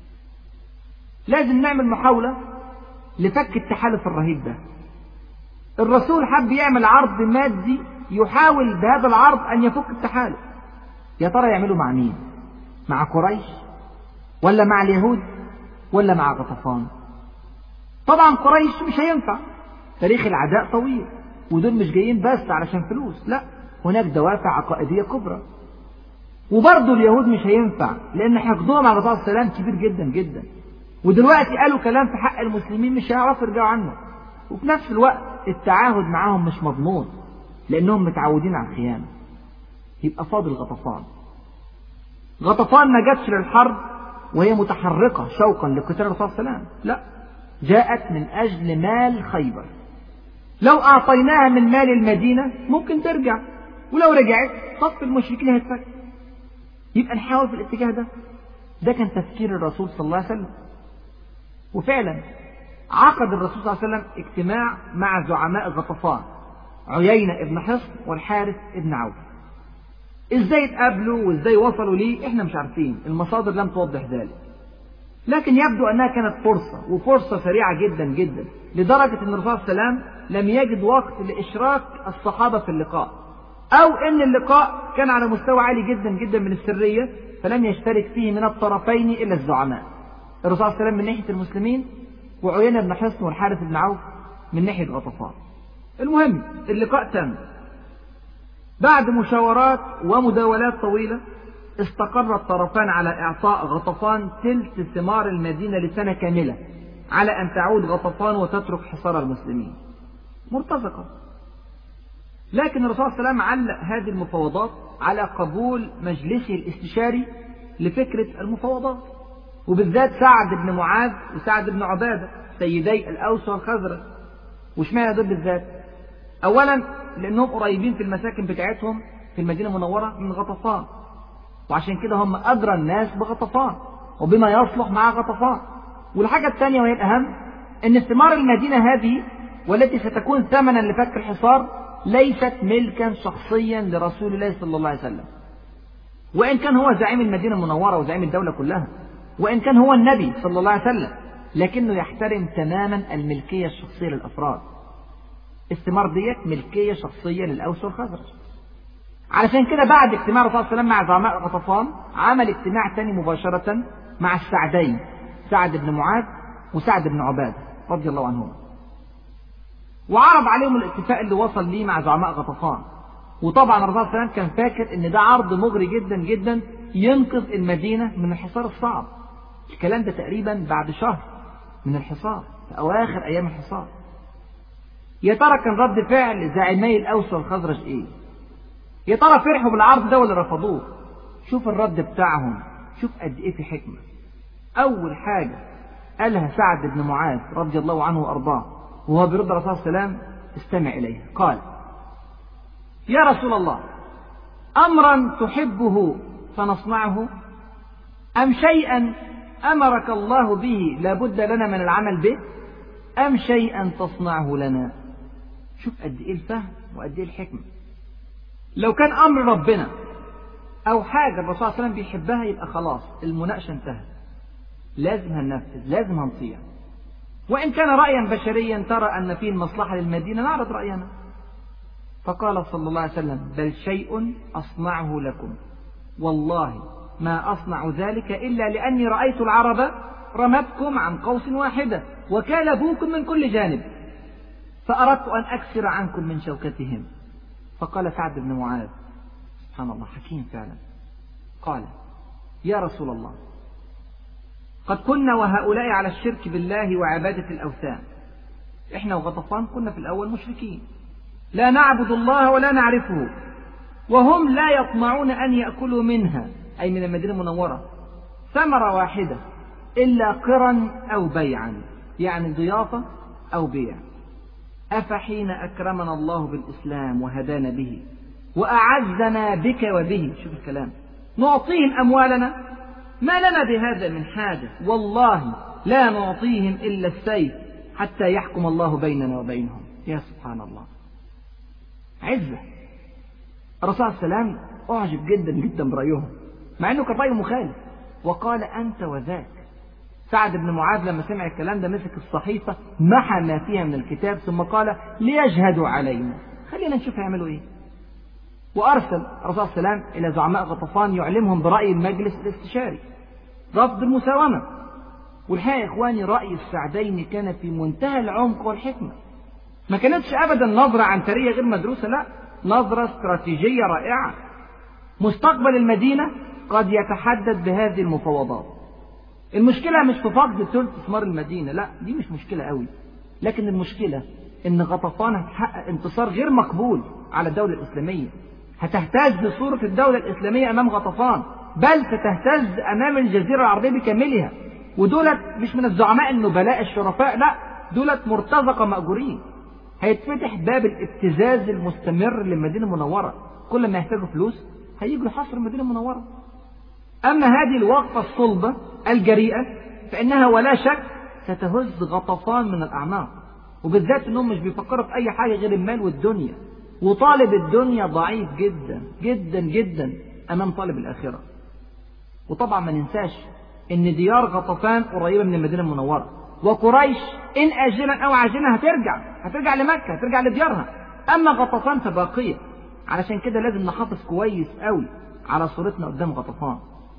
لازم نعمل محاولة لفك التحالف الرهيب ده. الرسول حب يعمل عرض مادي يحاول بهذا العرض أن يفك التحالف. يا ترى يعمله مع مين؟ مع قريش ولا مع اليهود ولا مع غطفان؟ طبعا قريش مش هينفع، تاريخ العداء طويل، ودول مش جايين بس علشان فلوس، لا، هناك دوافع عقائدية كبرى. وبرضه اليهود مش هينفع لأن حقدهم على الرسول صلى الله عليه وسلم كبير جدا جدا، ودلوقتي قالوا كلام في حق المسلمين مش هيعرفوا يرجعوا عنه. وفي نفس الوقت التعاهد معاهم مش مضمون لأنهم متعودين على الخيانة. يبقى فاضل غطفان. غطفان ما جاتش للحرب وهي متحركة شوقا لقتال الرسول صلى الله عليه وسلم، لا، جاءت من أجل مال خيبر. لو أعطيناها من مال المدينة ممكن ترجع، ولو رجعت صف المشركين هيتفك. يبقى نحاول في الاتجاه ده. ده كان تفكير الرسول صلى الله عليه وسلم. وفعلا عقد الرسول صلى الله عليه وسلم اجتماع مع زعماء غطفان، عيينة ابن حصن والحارث ابن عوف. ازاي اتقابلوا وازاي وصلوا ليه احنا مش عارفين، المصادر لم توضح ذلك، لكن يبدو انها كانت فرصة، وفرصة سريعة جدا جدا، لدرجة ان الرسول صلى الله عليه وسلم لم يجد وقت لاشراك الصحابة في اللقاء، او ان اللقاء كان على مستوى عالي جدا جدا من السرية فلم يشترك فيه من الطرفين إلا الزعماء، الرسول صلى الله عليه وسلم من ناحية المسلمين، وعيينة بن حصن والحارث بن عوف من ناحية غطفان. المهم اللقاء تم بعد مشاورات ومداولات طويلة، استقر الطرفان على إعطاء غطفان ثلث ثمار المدينة لسنة كاملة، على أن تعود غطفان وتترك حصار المسلمين مرتزقة. لكن الرسول صلى الله عليه وسلم علق هذه المفاوضات على قبول مجلسه الاستشاري لفكرة المفاوضات، وبالذات سعد بن معاذ وسعد بن عبادة سيدي الأوس والخزرج. واشمعنى دول بالذات؟ أولا لأنهم قريبين في المساكن بتاعتهم في المدينة المنورة من غطفان، وعشان كده هم أدرى الناس بغطفان وبما يصلح مع غطفان. والحاجة الثانية وهي الأهم، أن ثمار المدينة هذه والتي ستكون ثمنا لفك الحصار ليست ملكا شخصيا لرسول الله صلى الله عليه وسلم، وإن كان هو زعيم المدينة المنورة وزعيم الدولة كلها، وإن كان هو النبي صلى الله عليه وسلم، لكنه يحترم تماما الملكية الشخصية للأفراد. الثمار ديت ملكية شخصية للأوس والخزرج. علشان كده بعد اجتماع الرسول صلى الله عليه وسلم مع زعماء غطفان عمل اجتماع ثاني مباشرة مع السعدين، سعد بن معاذ وسعد بن عبادة رضي الله عنهم، وعرض عليهم الاتفاق اللي وصل ليه مع زعماء غطفان. وطبعا الرسول صلى الله عليه وسلم كان فاكر ان ده عرض مغري جدا جدا ينقذ المدينة من الحصار الصعب. الكلام ده تقريبا بعد شهر من الحصار، في أواخر أيام الحصار. يا ترى كان رد فعل زعيمي الأوس والخزرج إيه؟ يا ترى فرحوا بالعرض ده ولا رفضوه؟ شوف الرد بتاعهم، شوف قد إيه في حكمة. أول حاجة قالها سعد بن معاذ رضي الله عنه وأرضاه وهو بيرد الرسول صلى الله عليه وسلم، استمع إليه. قال: يا رسول الله، أمرا تحبه فنصنعه، أم شيئا أمرك الله به لابد لنا من العمل به، أم شيئا تصنعه لنا؟ شوف قد إيه الفهم وقد إيه الحكمة. لو كان أمر ربنا أو حاجة الرسول صلى الله عليه وسلم بيحبها يبقى خلاص المناقشة انتهت، لازم هننفذ، لازم هنطيع. وإن كان رأيا بشريا ترى أن فيه المصلحة للمدينة نعرض رأينا. فقال صلى الله عليه وسلم: بل شيء أصنعه لكم، والله ما أصنع ذلك إلا لأني رأيت العرب رمتكم عن قوس واحدة وكالبوكم من كل جانب، فأردت أن أكسر عنكم من شوكتهم. فقال سعد بن معاذ: سبحان الله، حكيم فعلا. قال: يا رسول الله، قد كنا وهؤلاء على الشرك بالله وعبادة الأوثان. إحنا وغطفان كنا في الأول مشركين، لا نعبد الله ولا نعرفه، وهم لا يطمعون أن يأكلوا منها، أي من المدينة المنورة، ثمرة واحدة إلا قرا أو بيعا، يعني ضيافة أو بيع. أفحين أكرمنا الله بالإسلام وهدانا به وأعزنا بك وبه، شوف الكلام، نعطيهم أموالنا؟ ما لنا بهذا من حاجة، والله لا نعطيهم إلا السيف حتى يحكم الله بيننا وبينهم. يا سبحان الله، عزة. الرسول صلى الله عليه وسلم أعجب جدا جدا برأيهم، مع أنه كان رأيه مخالف، وقال: أنت وذاك. سعد بن معاذ لما سمع الكلام ده مسك الصحيفة محى ما فيها من الكتاب، ثم قال: ليجهدوا علينا، خلينا نشوف هيعملوا إيه. وأرسل الرسول صلى الله عليه وسلم إلى زعماء غطفان يعلمهم برأي المجلس الاستشاري، رفض المساومة. والحقيقة يا إخواني رأي السعدين كان في منتهى العمق والحكمة، ما كانتش أبدا نظرة عنترية غير مدروسة، لا، نظرة استراتيجية رائعة. مستقبل المدينة قد يتحدد بهذه المفاوضات. المشكلة مش في فقد ثلث ثمار المدينة، لا، دي مش مشكلة قوي، لكن المشكلة إن غطفان هتحقق انتصار غير مقبول على الدولة الإسلامية، هتهتز صورة الدولة الإسلامية أمام غطفان، بل ستهتز أمام الجزيرة العربية بكاملها. ودولت مش من الزعماء النبلاء الشرفاء، لا، دولت مرتزقة مأجورين. هيتفتح باب الابتزاز المستمر للمدينة المنورة، كل ما يحتاجوا فلوس هيجوا يحاصروا المدينة المنورة. أما هذه الوقفة الصلبة الجريئة فإنها ولا شك ستهز غطفان من الأعناق، وبالذات أنهم مش بيفكروا في أي حاجة غير المال والدنيا، وطالب الدنيا ضعيف جدا جدا جدا أمام طالب الآخرة. وطبعا ما ننساش أن ديار غطفان قريبة من المدينة المنورة، وقريش إن آجلا أو عاجلا هترجع هترجع لمكة، هترجع لديارها. أما غطفان فباقية، علشان كده لازم نحافظ كويس قوي على صورتنا قدام غطفان.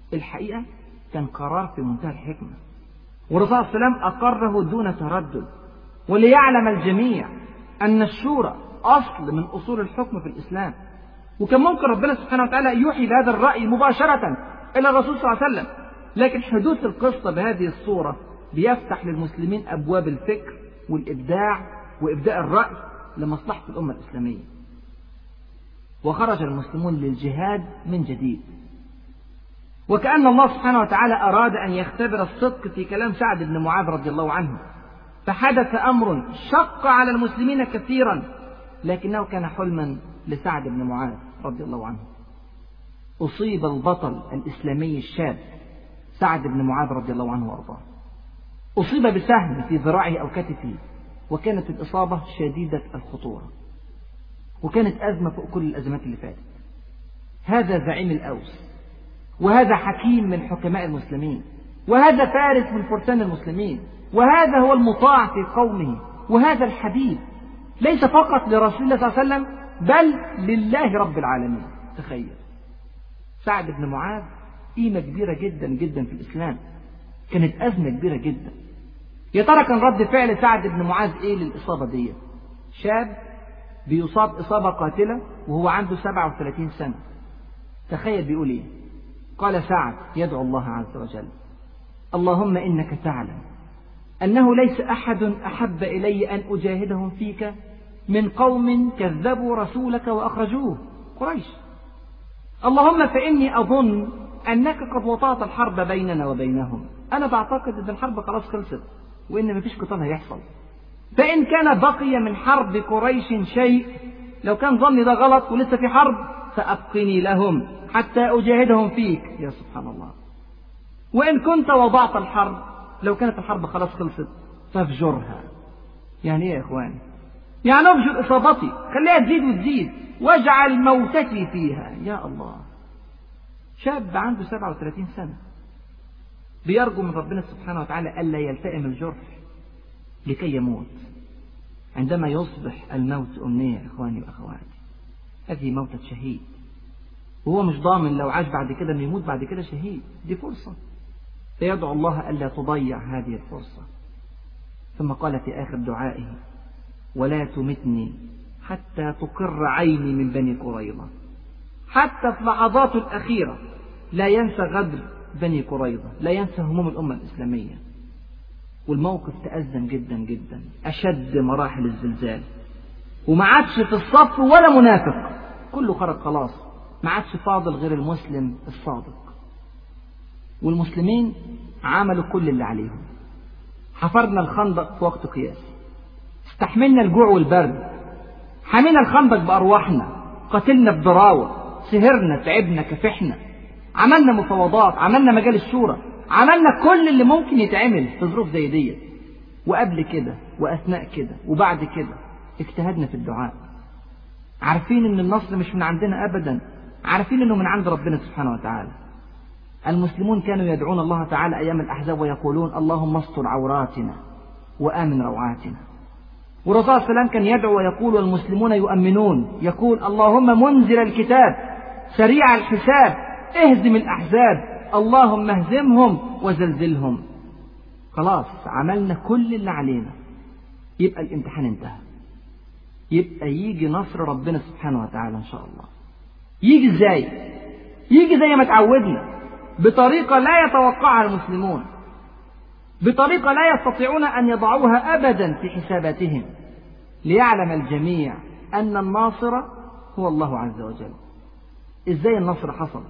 الحقيقة كان قرار في منتهى الحكمة، والرسول صلى الله عليه وسلم أقره دون تردد، وليعلم الجميع أن الشورى أصل من أصول الحكم في الإسلام. وكان ممكن ربنا سبحانه وتعالى يوحي بهذا الرأي مباشرة إلى الرسول صلى الله عليه وسلم، لكن حدوث القصة بهذه الصورة بيفتح للمسلمين أبواب الفكر والإبداع وإبداء الرأي لمصلحة الأمة الإسلامية. وخرج المسلمون للجهاد من جديد، وكأن الله سبحانه وتعالى أراد أن يختبر الصدق في كلام سعد بن معاذ رضي الله عنه، فحدث أمر شق على المسلمين كثيرا، لكنه كان حلما لسعد بن معاذ رضي الله عنه. أصيب البطل الإسلامي الشاب سعد بن معاذ رضي الله عنه وأرضاه، أصيب بسهم في ذراعه أو كتفه، وكانت الإصابة شديدة الخطورة، وكانت أزمة فوق كل الأزمات اللي فاتت. هذا زعيم الأوس، وهذا حكيم من حكماء المسلمين، وهذا فارس من فرسان المسلمين، وهذا هو المطاع في قومه، وهذا الحبيب ليس فقط لرسول الله صلى الله عليه وسلم بل لله رب العالمين. تخيل سعد بن معاذ قيمة كبيرة جدا جدا في الإسلام، كانت أزمة كبيرة جدا. يا ترى كان رد فعل سعد بن معاذ إيه للإصابة دي؟ شاب بيصاب إصابة قاتلة وهو عنده سبعة وثلاثين سنة. تخيل بيقول إيه؟ قال سعد يدعو الله عز وجل: اللهم إنك تعلم أنه ليس أحد أحب إلي أن أجاهدهم فيك من قوم كذبوا رسولك وأخرجوه، قريش. اللهم فإني أظن أنك قد وطأت الحرب بيننا وبينهم. أنا بعتقد أن الحرب خلاص خلصت وإن مفيش قتال هيحصل، فإن كان بقي من حرب قريش شيء، لو كان ظني ده غلط ولسه في حرب، فأبقني لهم حتى أجاهدهم فيك. يا سبحان الله. وإن كنت وضعت الحرب، لو كانت الحرب خلاص خلصت، فافجرها. يعني إيه يا إخواني؟ يعني افجر إصابتي، خليها تزيد وتزيد، واجعل موتتي فيها. يا الله. شاب عنده سبعة وثلاثين سنة بيرجو من ربنا سبحانه وتعالى ألا يلتئم الجرح لكي يموت. عندما يصبح الموت أمنية يا إخواني وأخواتي، هذه موتة شهيد، وهو مش ضامن لو عاش بعد كده أن يموت بعد كده شهيد. دي فرصة، فيدعو الله ألا تضيع هذه الفرصة. ثم قال في آخر دعائه: ولا تمتني حتى تقر عيني من بني قريظة. حتى في لحظاته الأخيرة لا ينسى غدر بني قريظة، لا ينسى هموم الأمة الإسلامية. والموقف تأزم جدا جدا، أشد مراحل الزلزال، وما عادش في الصف ولا منافق، كله خرج خلاص، ما عادش فاضل غير المسلم الصادق. والمسلمين عملوا كل اللي عليهم. حفرنا الخندق في وقت قياسي، استحملنا الجوع والبرد، حمينا الخندق بأرواحنا، قتلنا بضراوة، سهرنا، تعبنا، كفحنا، عملنا مفاوضات، عملنا مجال الشورى، عملنا كل اللي ممكن يتعمل في ظروف زي دي. وقبل كده وأثناء كده وبعد كده اجتهدنا في الدعاء، عارفين ان النصر مش من عندنا أبدا، عارفين انه من عند ربنا سبحانه وتعالى. المسلمون كانوا يدعون الله تعالى أيام الأحزاب ويقولون: اللهم استر عوراتنا وآمن روعاتنا. والرسول صلى الله عليه وسلم كان يدعو ويقول والمسلمون يؤمنون، يقول: اللهم منزل الكتاب سريع الحساب اهزم الأحزاب اللهم اهزمهم وزلزلهم. خلاص عملنا كل اللي علينا، يبقى الامتحان انتهى، يبقى يجي نصر ربنا سبحانه وتعالى إن شاء الله. يجي ازاي؟ يجي زي ما تعودنا، بطريقة لا يتوقعها المسلمون، بطريقة لا يستطيعون أن يضعوها أبدا في حساباتهم، ليعلم الجميع أن الناصر هو الله عز وجل. إزاي النصر حصل؟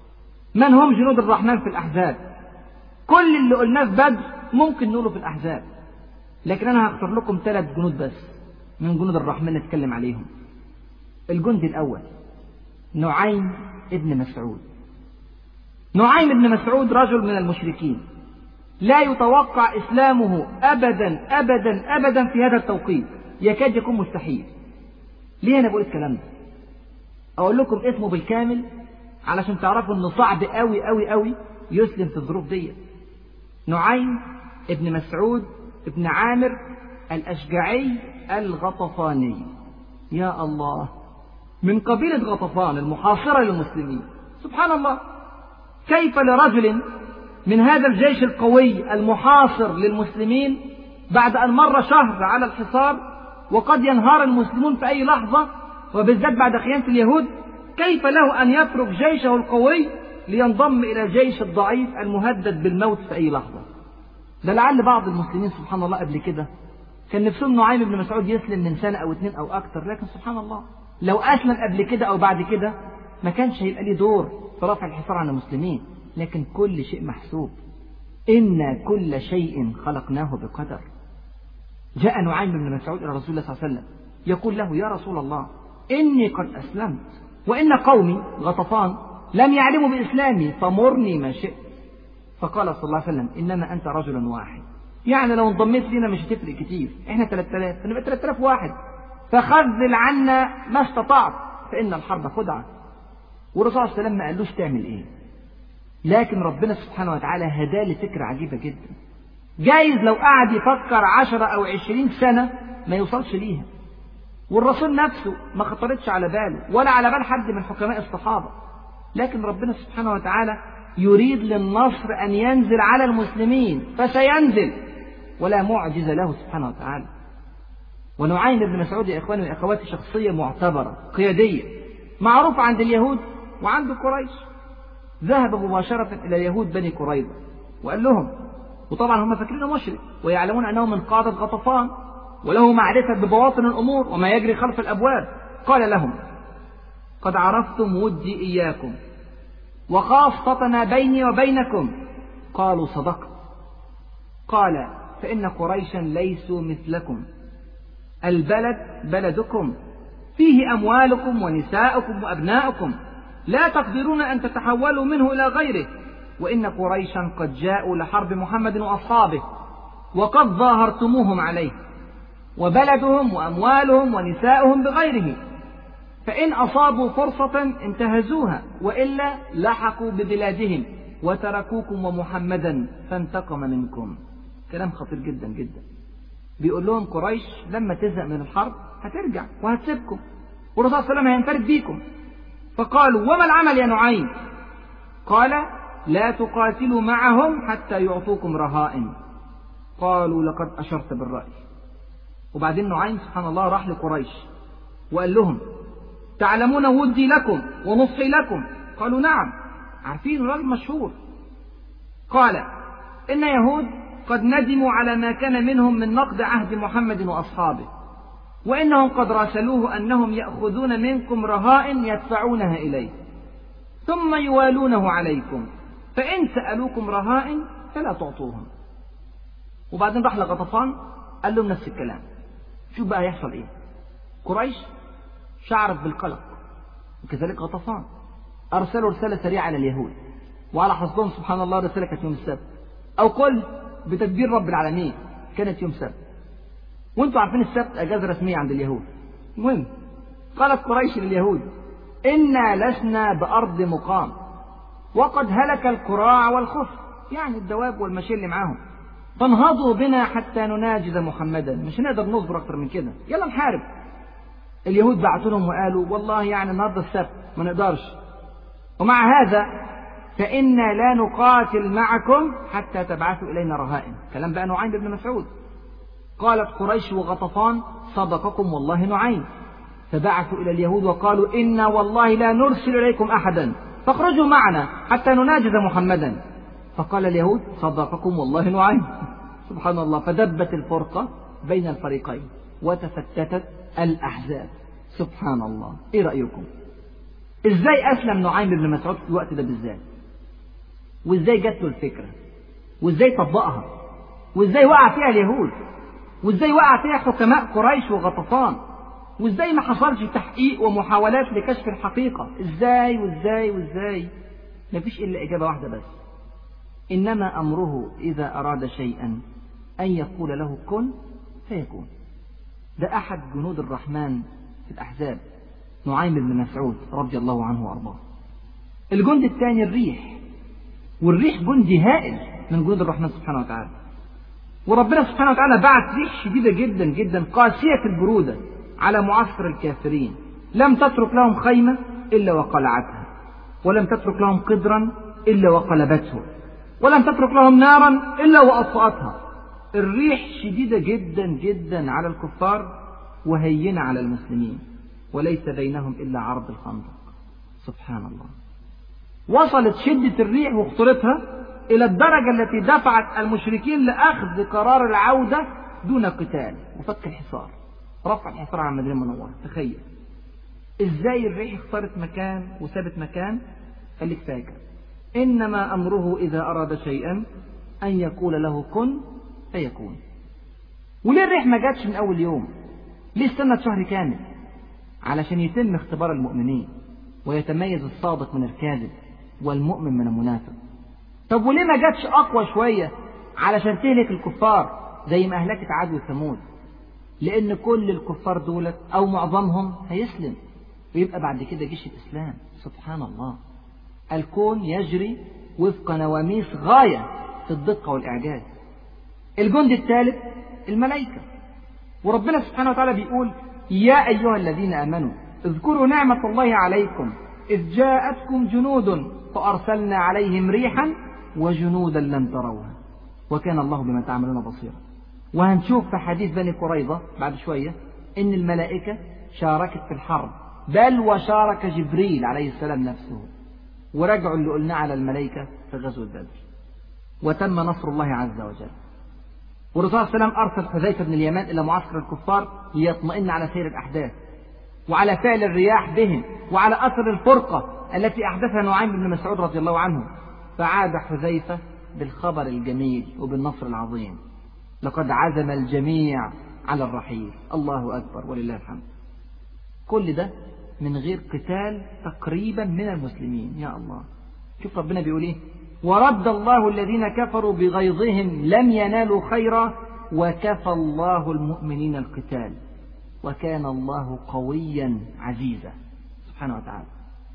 من هم جنود الرحمن في الأحزاب؟ كل اللي قلناه في بدر ممكن نقوله في الأحزاب، لكن أنا هختار لكم ثلاث جنود بس من جنود الرحمن نتكلم عليهم. الجند الأول نعيم ابن مسعود. نعيم ابن مسعود رجل من المشركين، لا يتوقع إسلامه أبدا أبدا أبدا في هذا التوقيت، يكاد يكون مستحيل. ليه أنا بقول الكلام ده؟ أقول لكم اسمه بالكامل علشان تعرفوا أنه صعب قوي قوي قوي يسلم في الظروف دي. نعيم ابن مسعود ابن عامر الأشجعي الغطفاني. يا الله، من قبيلة غطفان المحاصرة للمسلمين. سبحان الله، كيف لرجل من هذا الجيش القوي المحاصر للمسلمين بعد أن مر شهر على الحصار وقد ينهار المسلمون في أي لحظة، وبالذات بعد خيانة اليهود، كيف له أن يترك جيشه القوي لينضم إلى الجيش الضعيف المهدد بالموت في أي لحظة؟ ده لعل بعض المسلمين سبحان الله قبل كده كان نفسهم نعيم بن مسعود يسلم من سنة أو اتنين أو أكتر، لكن سبحان الله لو أسلم قبل كده أو بعد كده ما كانش هيبقى ليه دور في رفع الحصار عن المسلمين. لكن كل شيء محسوب، إن كل شيء خلقناه بقدر. جاء نعيم بن مسعود إلى رسول الله صلى الله عليه وسلم يقول له: يا رسول الله، إني قد أسلمت وإن قومي غطفان لم يعلموا بإسلامي فمرني ما شئت. فقال صلى الله عليه وسلم: إنما أنت رجل واحد، يعني لو انضميت لنا مش هتفرق كتير، إحنا ثلاثة آلاف فنبقى ثلاثة آلاف واحد، فخذل عنا ما استطعت فإن الحرب خدعة. والرسول صلى الله عليه وسلم ما قالوش تعمل إيه، لكن ربنا سبحانه وتعالى هداه لفكرة عجيبة جدا. جايز لو قعد يفكر عشرة أو عشرين سنة ما يوصلش ليها، والرسول نفسه ما خطرتش على باله ولا على بال حد من حكماء الصحابة، لكن ربنا سبحانه وتعالى يريد للنصر أن ينزل على المسلمين فسينزل، ولا معجز له سبحانه وتعالى. ونعيم بن مسعود يا إخواني وأخواتي شخصية معتبرة قيادية معروفة عند اليهود وعند قريش. ذهب مباشرة إلى يهود بني قريظة وقال لهم، وطبعا هم فاكرينه مشرك ويعلمون أنه من قادة غطفان وله معرفة ببواطن الأمور وما يجري خلف الأبواب. قال لهم: قد عرفتم ودي إياكم وخاصتنا بيني وبينكم. قالوا: صدقت. قال: فإن قريشا ليسوا مثلكم، البلد بلدكم، فيه أموالكم ونساؤكم وأبناؤكم، لا تقدرون أن تتحولوا منه إلى غيره، وإن قريشا قد جاءوا لحرب محمد وأصحابه وقد ظاهرتموهم عليه، وبلدهم وأموالهم ونساؤهم بغيره، فإن أصابوا فرصة انتهزوها وإلا لحقوا ببلادهم وتركوكم ومحمدا فانتقم منكم. كلام خطير جدا جدا. بيقول لهم قريش لما تزهق من الحرب هترجع وهتسيبكم، والرسول صلى الله عليه وسلم هينفرد بيكم. فقالوا: وما العمل يا نعيم؟ قال: لا تقاتلوا معهم حتى يعطوكم رهائن. قالوا: لقد أشرت بالرأي. وبعدين نعيم سبحان الله راح لقريش وقال لهم: تعلمون ودي لكم ونصحي لكم؟ قالوا: نعم، عارفين الراجل مشهور. قال: إن يهود قد ندموا على ما كان منهم من نقض عهد محمد وأصحابه، وإنهم قد راسلوه أنهم يأخذون منكم رهائن يدفعونها إليه ثم يوالونه عليكم، فإن سألوكم رهائن فلا تعطوهم. وبعدين راح لغطفان قال لهم نفس الكلام. شوف بقى يحصل إيه. قريش شعرت بالقلق، وكذلك غطفان أرسلوا رسالة سريعة على اليهود، وعلى حسبهم سبحان الله رسالة كانت يوم السبت، أو قل بتدبير رب العالمين كانت يوم السبت، وانتم عارفين السبت أجازة رسمية عند اليهود. المهم قالت قريش لليهود: إنا لسنا بأرض مقام، وقد هلك القراع والخف، يعني الدواب والمشي اللي معاهم، فانهضوا بنا حتى نناجز محمدا، مش هنقدر نصبر أكتر من كده، يلا نحارب. اليهود بعثوا لهم وقالوا: والله يعني النهارده السبت ما نقدرش، ومع هذا فإنا لا نقاتل معكم حتى تبعثوا إلينا رهائن. كلام بقى نعيم بن مسعود. قالت قريش وغطفان: صدقكم والله نعيم. فبعثوا إلى اليهود وقالوا: إنا والله لا نرسل إليكم أحدا، فاخرجوا معنا حتى نناجز محمدا. فقال اليهود: صدقكم والله نعيم. سبحان الله. فدبت الفرقة بين الفريقين وتفتتت الأحزاب. سبحان الله. إيه رأيكم؟ إزاي أسلم نعيم بن مسعود في الوقت ده بالذات؟ وإزاي جات له الفكرة؟ وإزاي طبقها؟ وإزاي وقع فيها اليهود؟ وإزاي وقع فيها حكماء قريش وغطفان؟ وإزاي ما حصلش تحقيق ومحاولات لكشف الحقيقة؟ إزاي وإزاي وإزاي؟ مفيش إلا إجابة واحدة بس: إنما أمره إذا أراد شيئا أن يقول له كن فيكون. ده أحد جنود الرحمن في الأحزاب، نعيم بن مسعود رضي الله عنه وأرضاه. الجند الثاني الريح، والريح جندي هائل من جنود الرحمن سبحانه وتعالى. وربنا سبحانه وتعالى بعث ريح شديدة جدا جدا قاسية البرودة على معسكر الكافرين، لم تترك لهم خيمة إلا وقلعتها، ولم تترك لهم قدرا إلا وقلبته، ولم تترك لهم نارا إلا وأطفأتها. الريح شديدة جدا جدا على الكفار وهينة على المسلمين، وليس بينهم إلا عرض الخندق. سبحان الله. وصلت شدة الريح وخطورتها إلى الدرجة التي دفعت المشركين لأخذ قرار العودة دون قتال وفك الحصار، رفع الحصار عن المدينة المنورة. تخيل إزاي الريح اختارت مكان وسابت مكان. خليك فاكر، إنما أمره إذا أراد شيئا أن يقول له كن فيكون. وليه الريح ما جاتش من أول يوم؟ ليه استنت شهر كامل؟ علشان يتم اختبار المؤمنين ويتميز الصادق من الكاذب والمؤمن من المنافق. طب وليه ما جاتش أقوى شوية علشان تهلك الكفار زي ما أهلكت عاد وثمود؟ لأن كل الكفار دولت أو معظمهم هيسلم ويبقى بعد كده جيش الإسلام. سبحان الله. الكون يجري وفق نواميس غاية في الدقة والإعجاز. الجند الثالث الملائكة، وربنا سبحانه وتعالى بيقول يا أيها الذين آمنوا اذكروا نعمة الله عليكم إذ جاءتكم جنود فأرسلنا عليهم ريحا وجنودا لم تروها وكان الله بما تعملون بصيرا. وهنشوف في حديث بني قريظة بعد شوية إن الملائكة شاركت في الحرب، بل وشارك جبريل عليه السلام نفسه، ورجعوا اللي قلنا على الملائكة في غزوة بدر. وتم نصر الله عز وجل. والرسول صلى الله عليه وسلم أرسل حذيفة بن اليمان إلى معسكر الكفار ليطمئن على سير الأحداث وعلى فعل الرياح بهم وعلى أثر الفرقة التي أحدثها نعيم بن مسعود رضي الله عنه. فعاد حذيفة بالخبر الجميل وبالنصر العظيم. لقد عزم الجميع على الرحيل. الله أكبر ولله الحمد. كل ده من غير قتال تقريبا من المسلمين. يا الله، شوف ربنا بيقول ايه: ورد الله الذين كفروا بغيظهم لم ينالوا خيرا وكفى الله المؤمنين القتال وكان الله قويا عزيزا سبحانه وتعالى.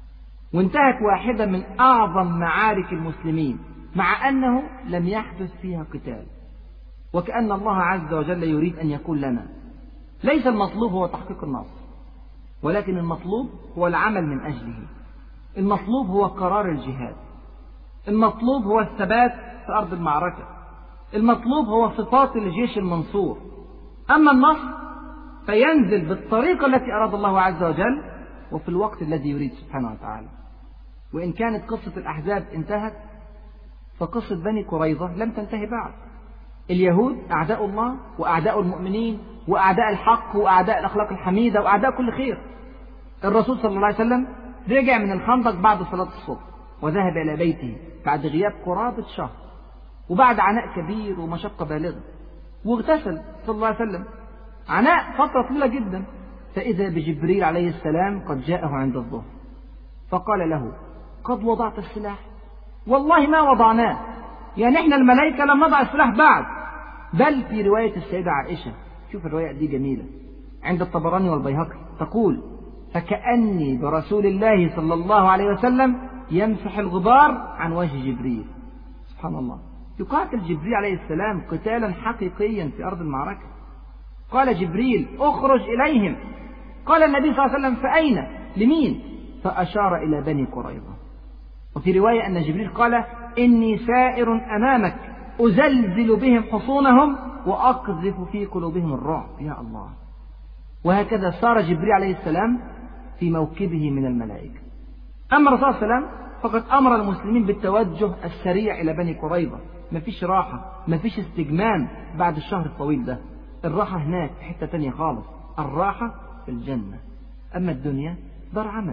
وانتهت واحدة من أعظم معارك المسلمين مع أنه لم يحدث فيها قتال، وكأن الله عز وجل يريد أن يقول لنا ليس المطلوب هو تحقيق النصر، ولكن المطلوب هو العمل من أجله. المطلوب هو قرار الجهاد. المطلوب هو الثبات في أرض المعركة. المطلوب هو صفات الجيش المنصور. أما النصر فينزل بالطريقة التي أراد الله عز وجل وفي الوقت الذي يريد سبحانه وتعالى. وإن كانت قصة الأحزاب انتهت، فقصة بني قريظة لم تنتهي بعد. اليهود أعداء الله وأعداء المؤمنين وأعداء الحق وأعداء الأخلاق الحميدة وأعداء كل خير. الرسول صلى الله عليه وسلم رجع من الخندق بعد صلاة الصبح وذهب إلى بيته بعد غياب قرابة شهر وبعد عناء كبير ومشقة بالغة، واغتسل صلى الله عليه وسلم عناء فترة طويلة جدا. فإذا بجبريل عليه السلام قد جاءه عند الظهر فقال له: قد وضعت السلاح؟ والله ما وضعناه، يعني احنا الملائكة لم نضع السلاح بعد. بل في رواية السيدة عائشة، شوف الرواية دي جميلة عند الطبراني والبيهقي، تقول: فكأني برسول الله صلى الله عليه وسلم يمسح الغبار عن وجه جبريل. سبحان الله. يقاتل جبريل عليه السلام قتالا حقيقيا في أرض المعركة. قال جبريل: اخرج إليهم. قال النبي صلى الله عليه وسلم: فأين؟ لمين؟ فأشار إلى بني قريظة. وفي رواية أن جبريل قال: إني سائر أمامك أزلزل بهم حصونهم وأقذف في قلوبهم الرعب. يا الله. وهكذا سار جبريل عليه السلام في موكبه من الملائكة. أما الرسول صلى الله عليه وسلم فقد أمر المسلمين بالتوجه السريع إلى بني قريظة. مفيش راحة، مفيش استجمام بعد الشهر الطويل ده. الراحة هناك في حتة تانية خالص. الراحة في الجنة. أما الدنيا دار عمل.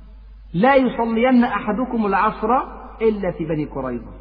لا يصلين أحدكم العصر إلا في بني قريظة.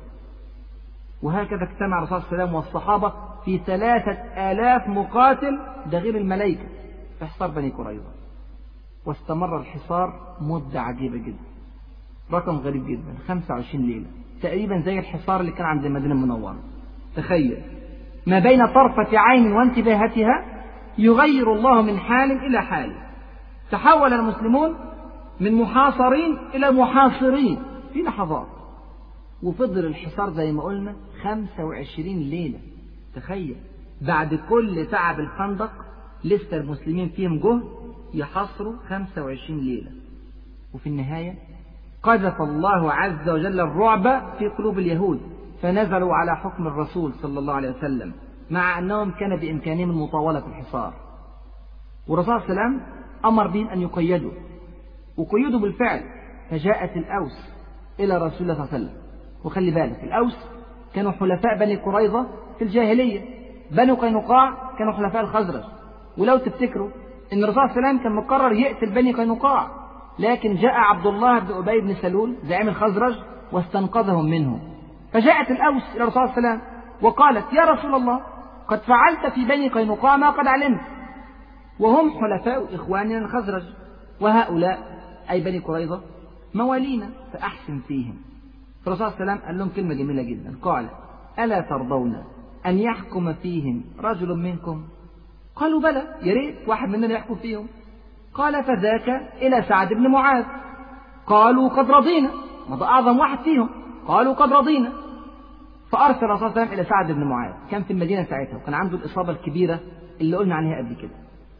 وهكذا اجتمع الرسول صلى الله عليه وسلم والصحابة في ثلاثة آلاف مقاتل، ده غير الملائكة، في حصار بني قريظة. واستمر الحصار مدة عجيبة جدا، رقم غريب جدا، خمسة وعشرين ليلة، تقريبا زي الحصار اللي كان عند المدينة المنورة. تخيل، ما بين طرفة عين وانتباهتها يغير الله من حال إلى حال. تحول المسلمون من محاصرين إلى محاصرين في لحظات. وفضل الحصار زي ما قلنا خمسة وعشرين ليلة. تخيل، بعد كل تعب الخندق لسه المسلمين فيهم جهد يحاصروا خمسة وعشرين ليلة. وفي النهاية قذف الله عز وجل الرعب في قلوب اليهود فنزلوا على حكم الرسول صلى الله عليه وسلم، مع أنهم كان بإمكانهم المطاولة في الحصار. والرسول صلى الله عليه وسلم أمر بهم أن يقيدوا، وقيدوا بالفعل. فجاءت الأوس إلى رسول الله صلى الله عليه وسلم. وخلي بالك، الأوس كانوا حلفاء بني قريظة في الجاهلية، بنو قينقاع كانوا حلفاء الخزرج. ولو تفتكروا إن الرسول صلى الله عليه وسلم كان مقرر يقتل بني قينقاع، لكن جاء عبد الله بن أبي بن سلول زعيم الخزرج واستنقذهم منه. فجاءت الأوس إلى الرسول صلى الله عليه وسلم وقالت: يا رسول الله، قد فعلت في بني قينقاع ما قد علمت، وهم حلفاء إخواننا الخزرج، وهؤلاء أي بني قريظة موالينا، فأحسن فيهم. فالرسول صلى الله عليه وسلم قال لهم كلمة جميلة جدا، قال: ألا ترضون أن يحكم فيهم رجل منكم؟ قالوا: بلى، يا ريت واحد مننا يحكم فيهم. قال: فذاك إلى سعد بن معاذ. قالوا: قد رضينا، وده أعظم واحد فيهم. قالوا: قد رضينا. فأرسل الرسول صلى الله عليه وسلم إلى سعد بن معاذ، كان في المدينة ساعتها، وكان عنده الإصابة الكبيرة اللي قلنا عليها قبل كده.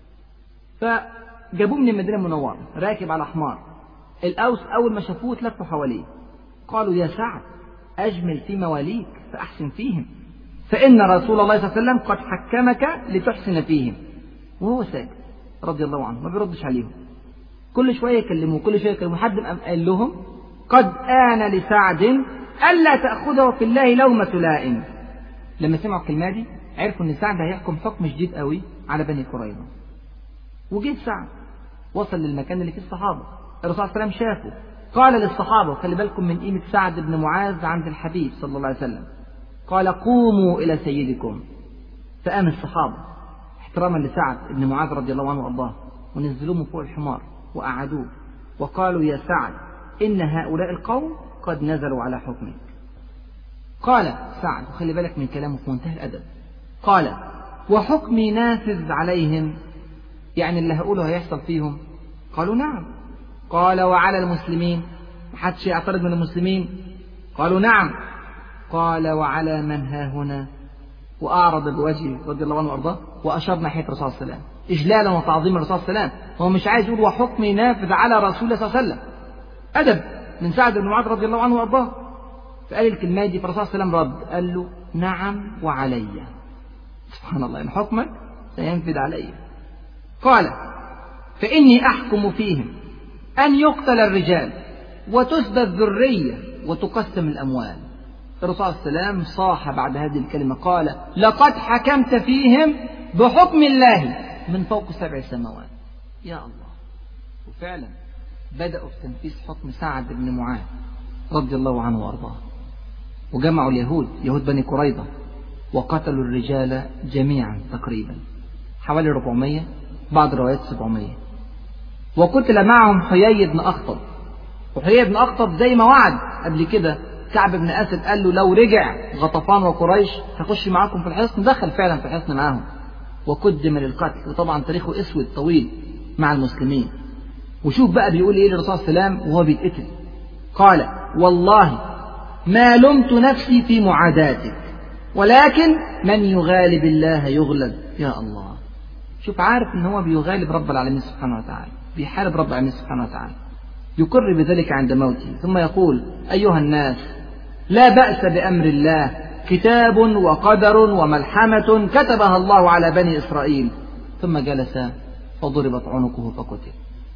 فجابوه من المدينة المنورة راكب على حمار. الأوس أول ما شافوه تلفوا حواليه، قالوا: يا سعد، أجمل في مواليك فأحسن فيهم، فإن رسول الله صلى الله عليه وسلم قد حكمك لتحسن فيهم. وهو ساكت رضي الله عنه، ما بيردش عليهم. كل شوية يكلموه، كل شوية يكلموه، حد قال لهم: قد آن لسعد ألا تأخذه في الله لومة لائم. لما سمعوا الكلمة دي عرفوا إن سعد هيحكم حكم شديد قوي على بني قريظة. وجيت سعد وصل للمكان اللي فيه الصحابة، الرسول صلى الله عليه وسلم شافه، قال للصحابة، وخلي بالكم من قيمة سعد بن معاذ عند الحبيب صلى الله عليه وسلم، قال: قوموا إلى سيدكم. فقام الصحابة احتراما لسعد بن معاذ رضي الله عنه وأرضاه، ونزلوه من فوق الحمار وقعدوه، وقالوا: يا سعد، إن هؤلاء القوم قد نزلوا على حكمك. قال سعد، وخلي بالك من كلامه في منتهى الأدب، قال: وحكمي نافذ عليهم، يعني اللي هقوله هيحصل فيهم؟ قالوا: نعم. قال: وعلى المسلمين، محدش يعترض من المسلمين؟ قالوا: نعم. قال: وعلى من ها هنا؟ وأعرض بوجهه رضي الله عنه وأرضاه، وأشار ناحية الرسول صلى الله عليه وسلم إجلالا وتعظيما الرسول صلى الله عليه وسلم. هو مش عايز يقول وحكمي نافذ على رسول الله صلى الله عليه وسلم، أدب من سعد بن معاذ رضي الله عنه وأرضاه. فقال الكلمة دي، فالرسول صلى الله عليه وسلم رد قال له: نعم وعلي. سبحان الله، إن حكمك سينفذ علي. قال: فإني أحكم فيهم أن يقتل الرجال وتسبى الذرية وتقسم الأموال. الرسول صلى الله عليه وسلم صاح بعد هذه الكلمة قال: لقد حكمت فيهم بحكم الله من فوق سبع سماوات. يا الله. وفعلا بدأوا في تنفيذ حكم سعد بن معاذ رضي الله عنه وأرضاه، وجمعوا اليهود، يهود بني قريظة، وقتلوا الرجال جميعا تقريبا حوالي أربعمائة، بعض الروايات سبعمائة. وقتل معهم حيي بن أخطب. وحيي بن أخطب زي ما وعد قبل كده كعب بن أسد، قال له: لو رجع غطفان وقريش هخش معاكم في الحصن. دخل فعلا في الحصن معاهم وقدم للقتل. وطبعا تاريخه اسود طويل مع المسلمين. وشوف بقى بيقول ايه للرسول صلى الله عليه وسلم وهو بيتقتل، قال: والله ما لمت نفسي في معاداتك، ولكن من يغالب الله يغلب. يا الله، شوف عارف ان هو بيغالب رب العالمين سبحانه وتعالى، بيحارب رب العالمين سبحانه وتعالى، يقر بذلك عند موته، ثم يقول: أيها الناس، لا بأس بأمر الله، كتاب وقدر وملحمة كتبها الله على بني إسرائيل. ثم جلس فضربت عنقه فقتل.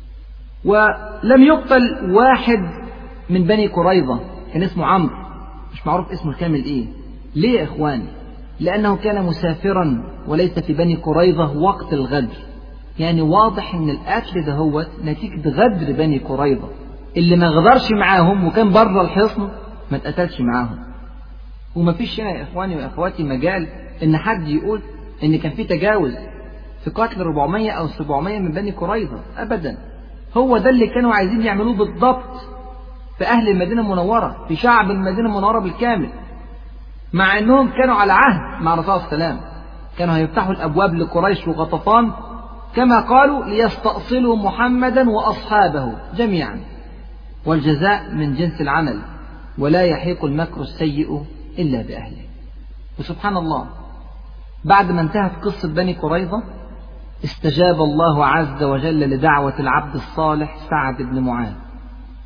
ولم يقتل واحد من بني قريظة، كان اسمه عمرو، مش معروف اسمه الكامل ايه. ليه يا اخواني؟ لأنه كان مسافرا وليس في بني قريظة وقت الغدر. يعني واضح ان القتل ده هو نتيجة غدر بني قريظة، اللي ما غدرش معاهم وكان بره الحصن ما اتقتلش معاهم. وما فيش هنا يا اخواني واخواتي مجال ان حد يقول ان كان في تجاوز في قتل أربعمائة او سبعمائة من بني قريظة، ابدا. هو ده اللي كانوا عايزين يعملوه بالضبط في اهل المدينة المنورة، في شعب المدينة المنورة بالكامل، مع انهم كانوا على عهد مع الرسول صلى الله عليه وسلم. كانوا هيفتحوا الابواب لقريش وغطفان كما قالوا ليستأصلوا محمدا وأصحابه جميعا، والجزاء من جنس العمل، ولا يحيق المكر السيء إلا بأهله. وسبحان الله، بعد ما انتهت قصة بني قريظة استجاب الله عز وجل لدعوة العبد الصالح سعد بن معاذ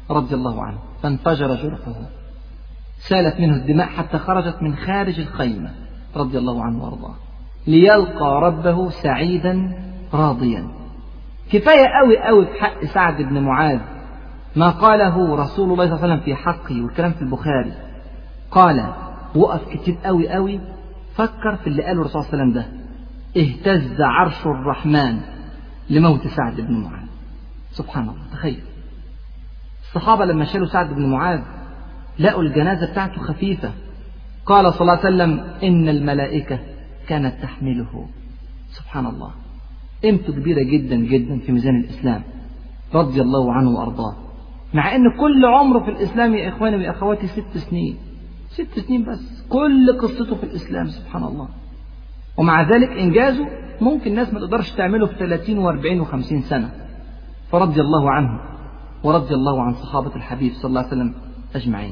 رضي الله عنه فانفجر جرحه، سالت منه الدماء حتى خرجت من خارج الخيمة رضي الله عنه وارضاه، ليلقى ربه سعيدا راضيا. كفاية قوي قوي في حق سعد بن معاذ ما قاله رسول الله صلى الله عليه وسلم في حقه، والكلام في البخاري. قال وقف كتير قوي قوي فكر في اللي قاله الرسول صلى الله عليه وسلم ده، اهتز عرش الرحمن لموت سعد بن معاذ. سبحان الله، تخيل الصحابة لما شالوا سعد بن معاذ لقوا الجنازة بتاعته خفيفة. قال صلى الله عليه وسلم إن الملائكة كانت تحمله. سبحان الله، قيمته كبيرة جدا جدا في ميزان الإسلام رضي الله عنه وأرضاه، مع أن كل عمره في الإسلام يا إخواني وأخواتي ست سنين ست سنين بس، كل قصته في الإسلام سبحان الله. ومع ذلك إنجازه ممكن الناس ما تقدرش تعمله في ثلاثين وأربعين وخمسين سنة. فرضي الله عنه ورضي الله عن صحابة الحبيب صلى الله عليه وسلم أجمعين.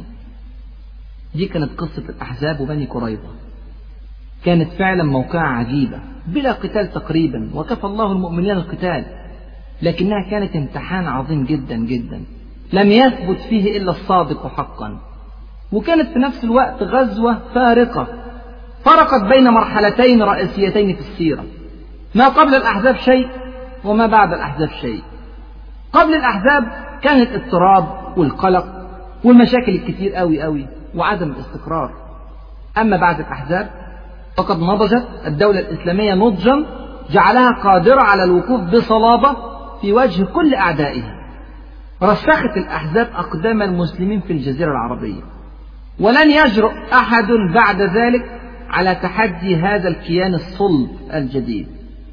دي كانت قصة الأحزاب وبني قريظة، كانت فعلا موقعة عجيبة بلا قتال تقريبا، وكفى الله المؤمنين القتال، لكنها كانت امتحان عظيم جدا جدا لم يثبت فيه إلا الصادق حقا. وكانت في نفس الوقت غزوة فارقة فرقت بين مرحلتين رئيسيتين في السيرة، ما قبل الأحزاب شيء وما بعد الأحزاب شيء. قبل الأحزاب كان الاضطراب والقلق والمشاكل الكتير قوي قوي وعدم الاستقرار. أما بعد الأحزاب فقد نضجت الدولة الإسلامية نضجا جعلها قادرة على الوقوف بصلابة في وجه كل أعدائها. رسخت الأحزاب أقدام المسلمين في الجزيرة العربية، ولن يجرؤ أحد بعد ذلك على تحدي هذا الكيان الصلب الجديد.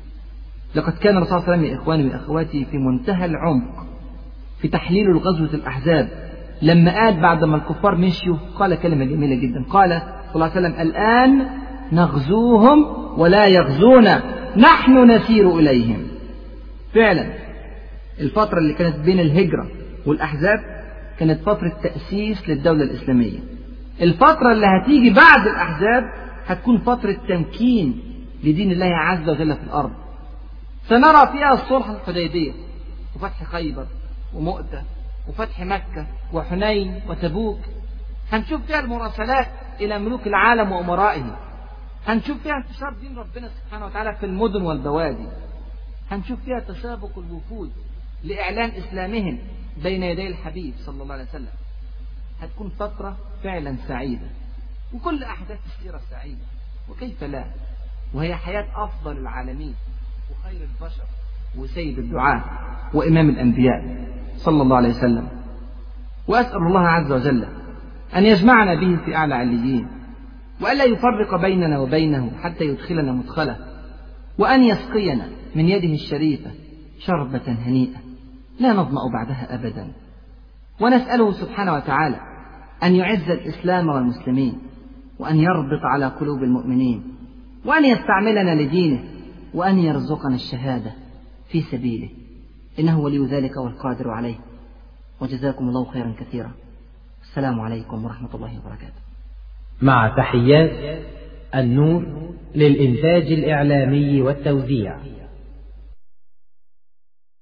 لقد كان الرسول صلى الله عليه وسلم يا إخواني وأخواتي في منتهى العمق في تحليل الغزوة الأحزاب، لما قال بعد ما الكفار مشيوا قال كلمة جميلة جدا، قال صلى الله عليه وسلم الآن نغزوهم ولا يغزونا، نحن نسير إليهم. فعلا الفترة اللي كانت بين الهجرة والأحزاب كانت فترة تأسيس للدولة الإسلامية. الفترة اللي هتيجي بعد الأحزاب هتكون فترة تمكين لدين الله عز وجل في الأرض. سنرى فيها الصلح الحديبية وفتح خيبر ومؤتة وفتح مكة وحنين وتبوك. هنشوف فيها المراسلات إلى ملوك العالم وأمرائه، هنشوف فيها انتشار دين ربنا سبحانه وتعالى في المدن والبوادي، هنشوف فيها تسابق الوفود لإعلان إسلامهم بين يدي الحبيب صلى الله عليه وسلم. هتكون فترة فعلا سعيدة، وكل أحداث السيرة سعيدة، وكيف لا، وهي حياة أفضل العالمين وخير البشر وسيد الدعاة وإمام الأنبياء صلى الله عليه وسلم. وأسأل الله عز وجل أن يجمعنا به في أعلى عليين، وألا يفرق بيننا وبينه حتى يدخلنا مدخله، وأن يسقينا من يده الشريفة شربة هنيئة لا نظمأ بعدها أبدا. ونسأله سبحانه وتعالى أن يعز الإسلام والمسلمين، وأن يربط على قلوب المؤمنين، وأن يستعملنا لدينه، وأن يرزقنا الشهادة في سبيله، إنه ولي ذلك والقادر عليه. وجزاكم الله خيرا كثيرا. السلام عليكم ورحمة الله وبركاته. مع تحيات النور للإنتاج الإعلامي والتوزيع.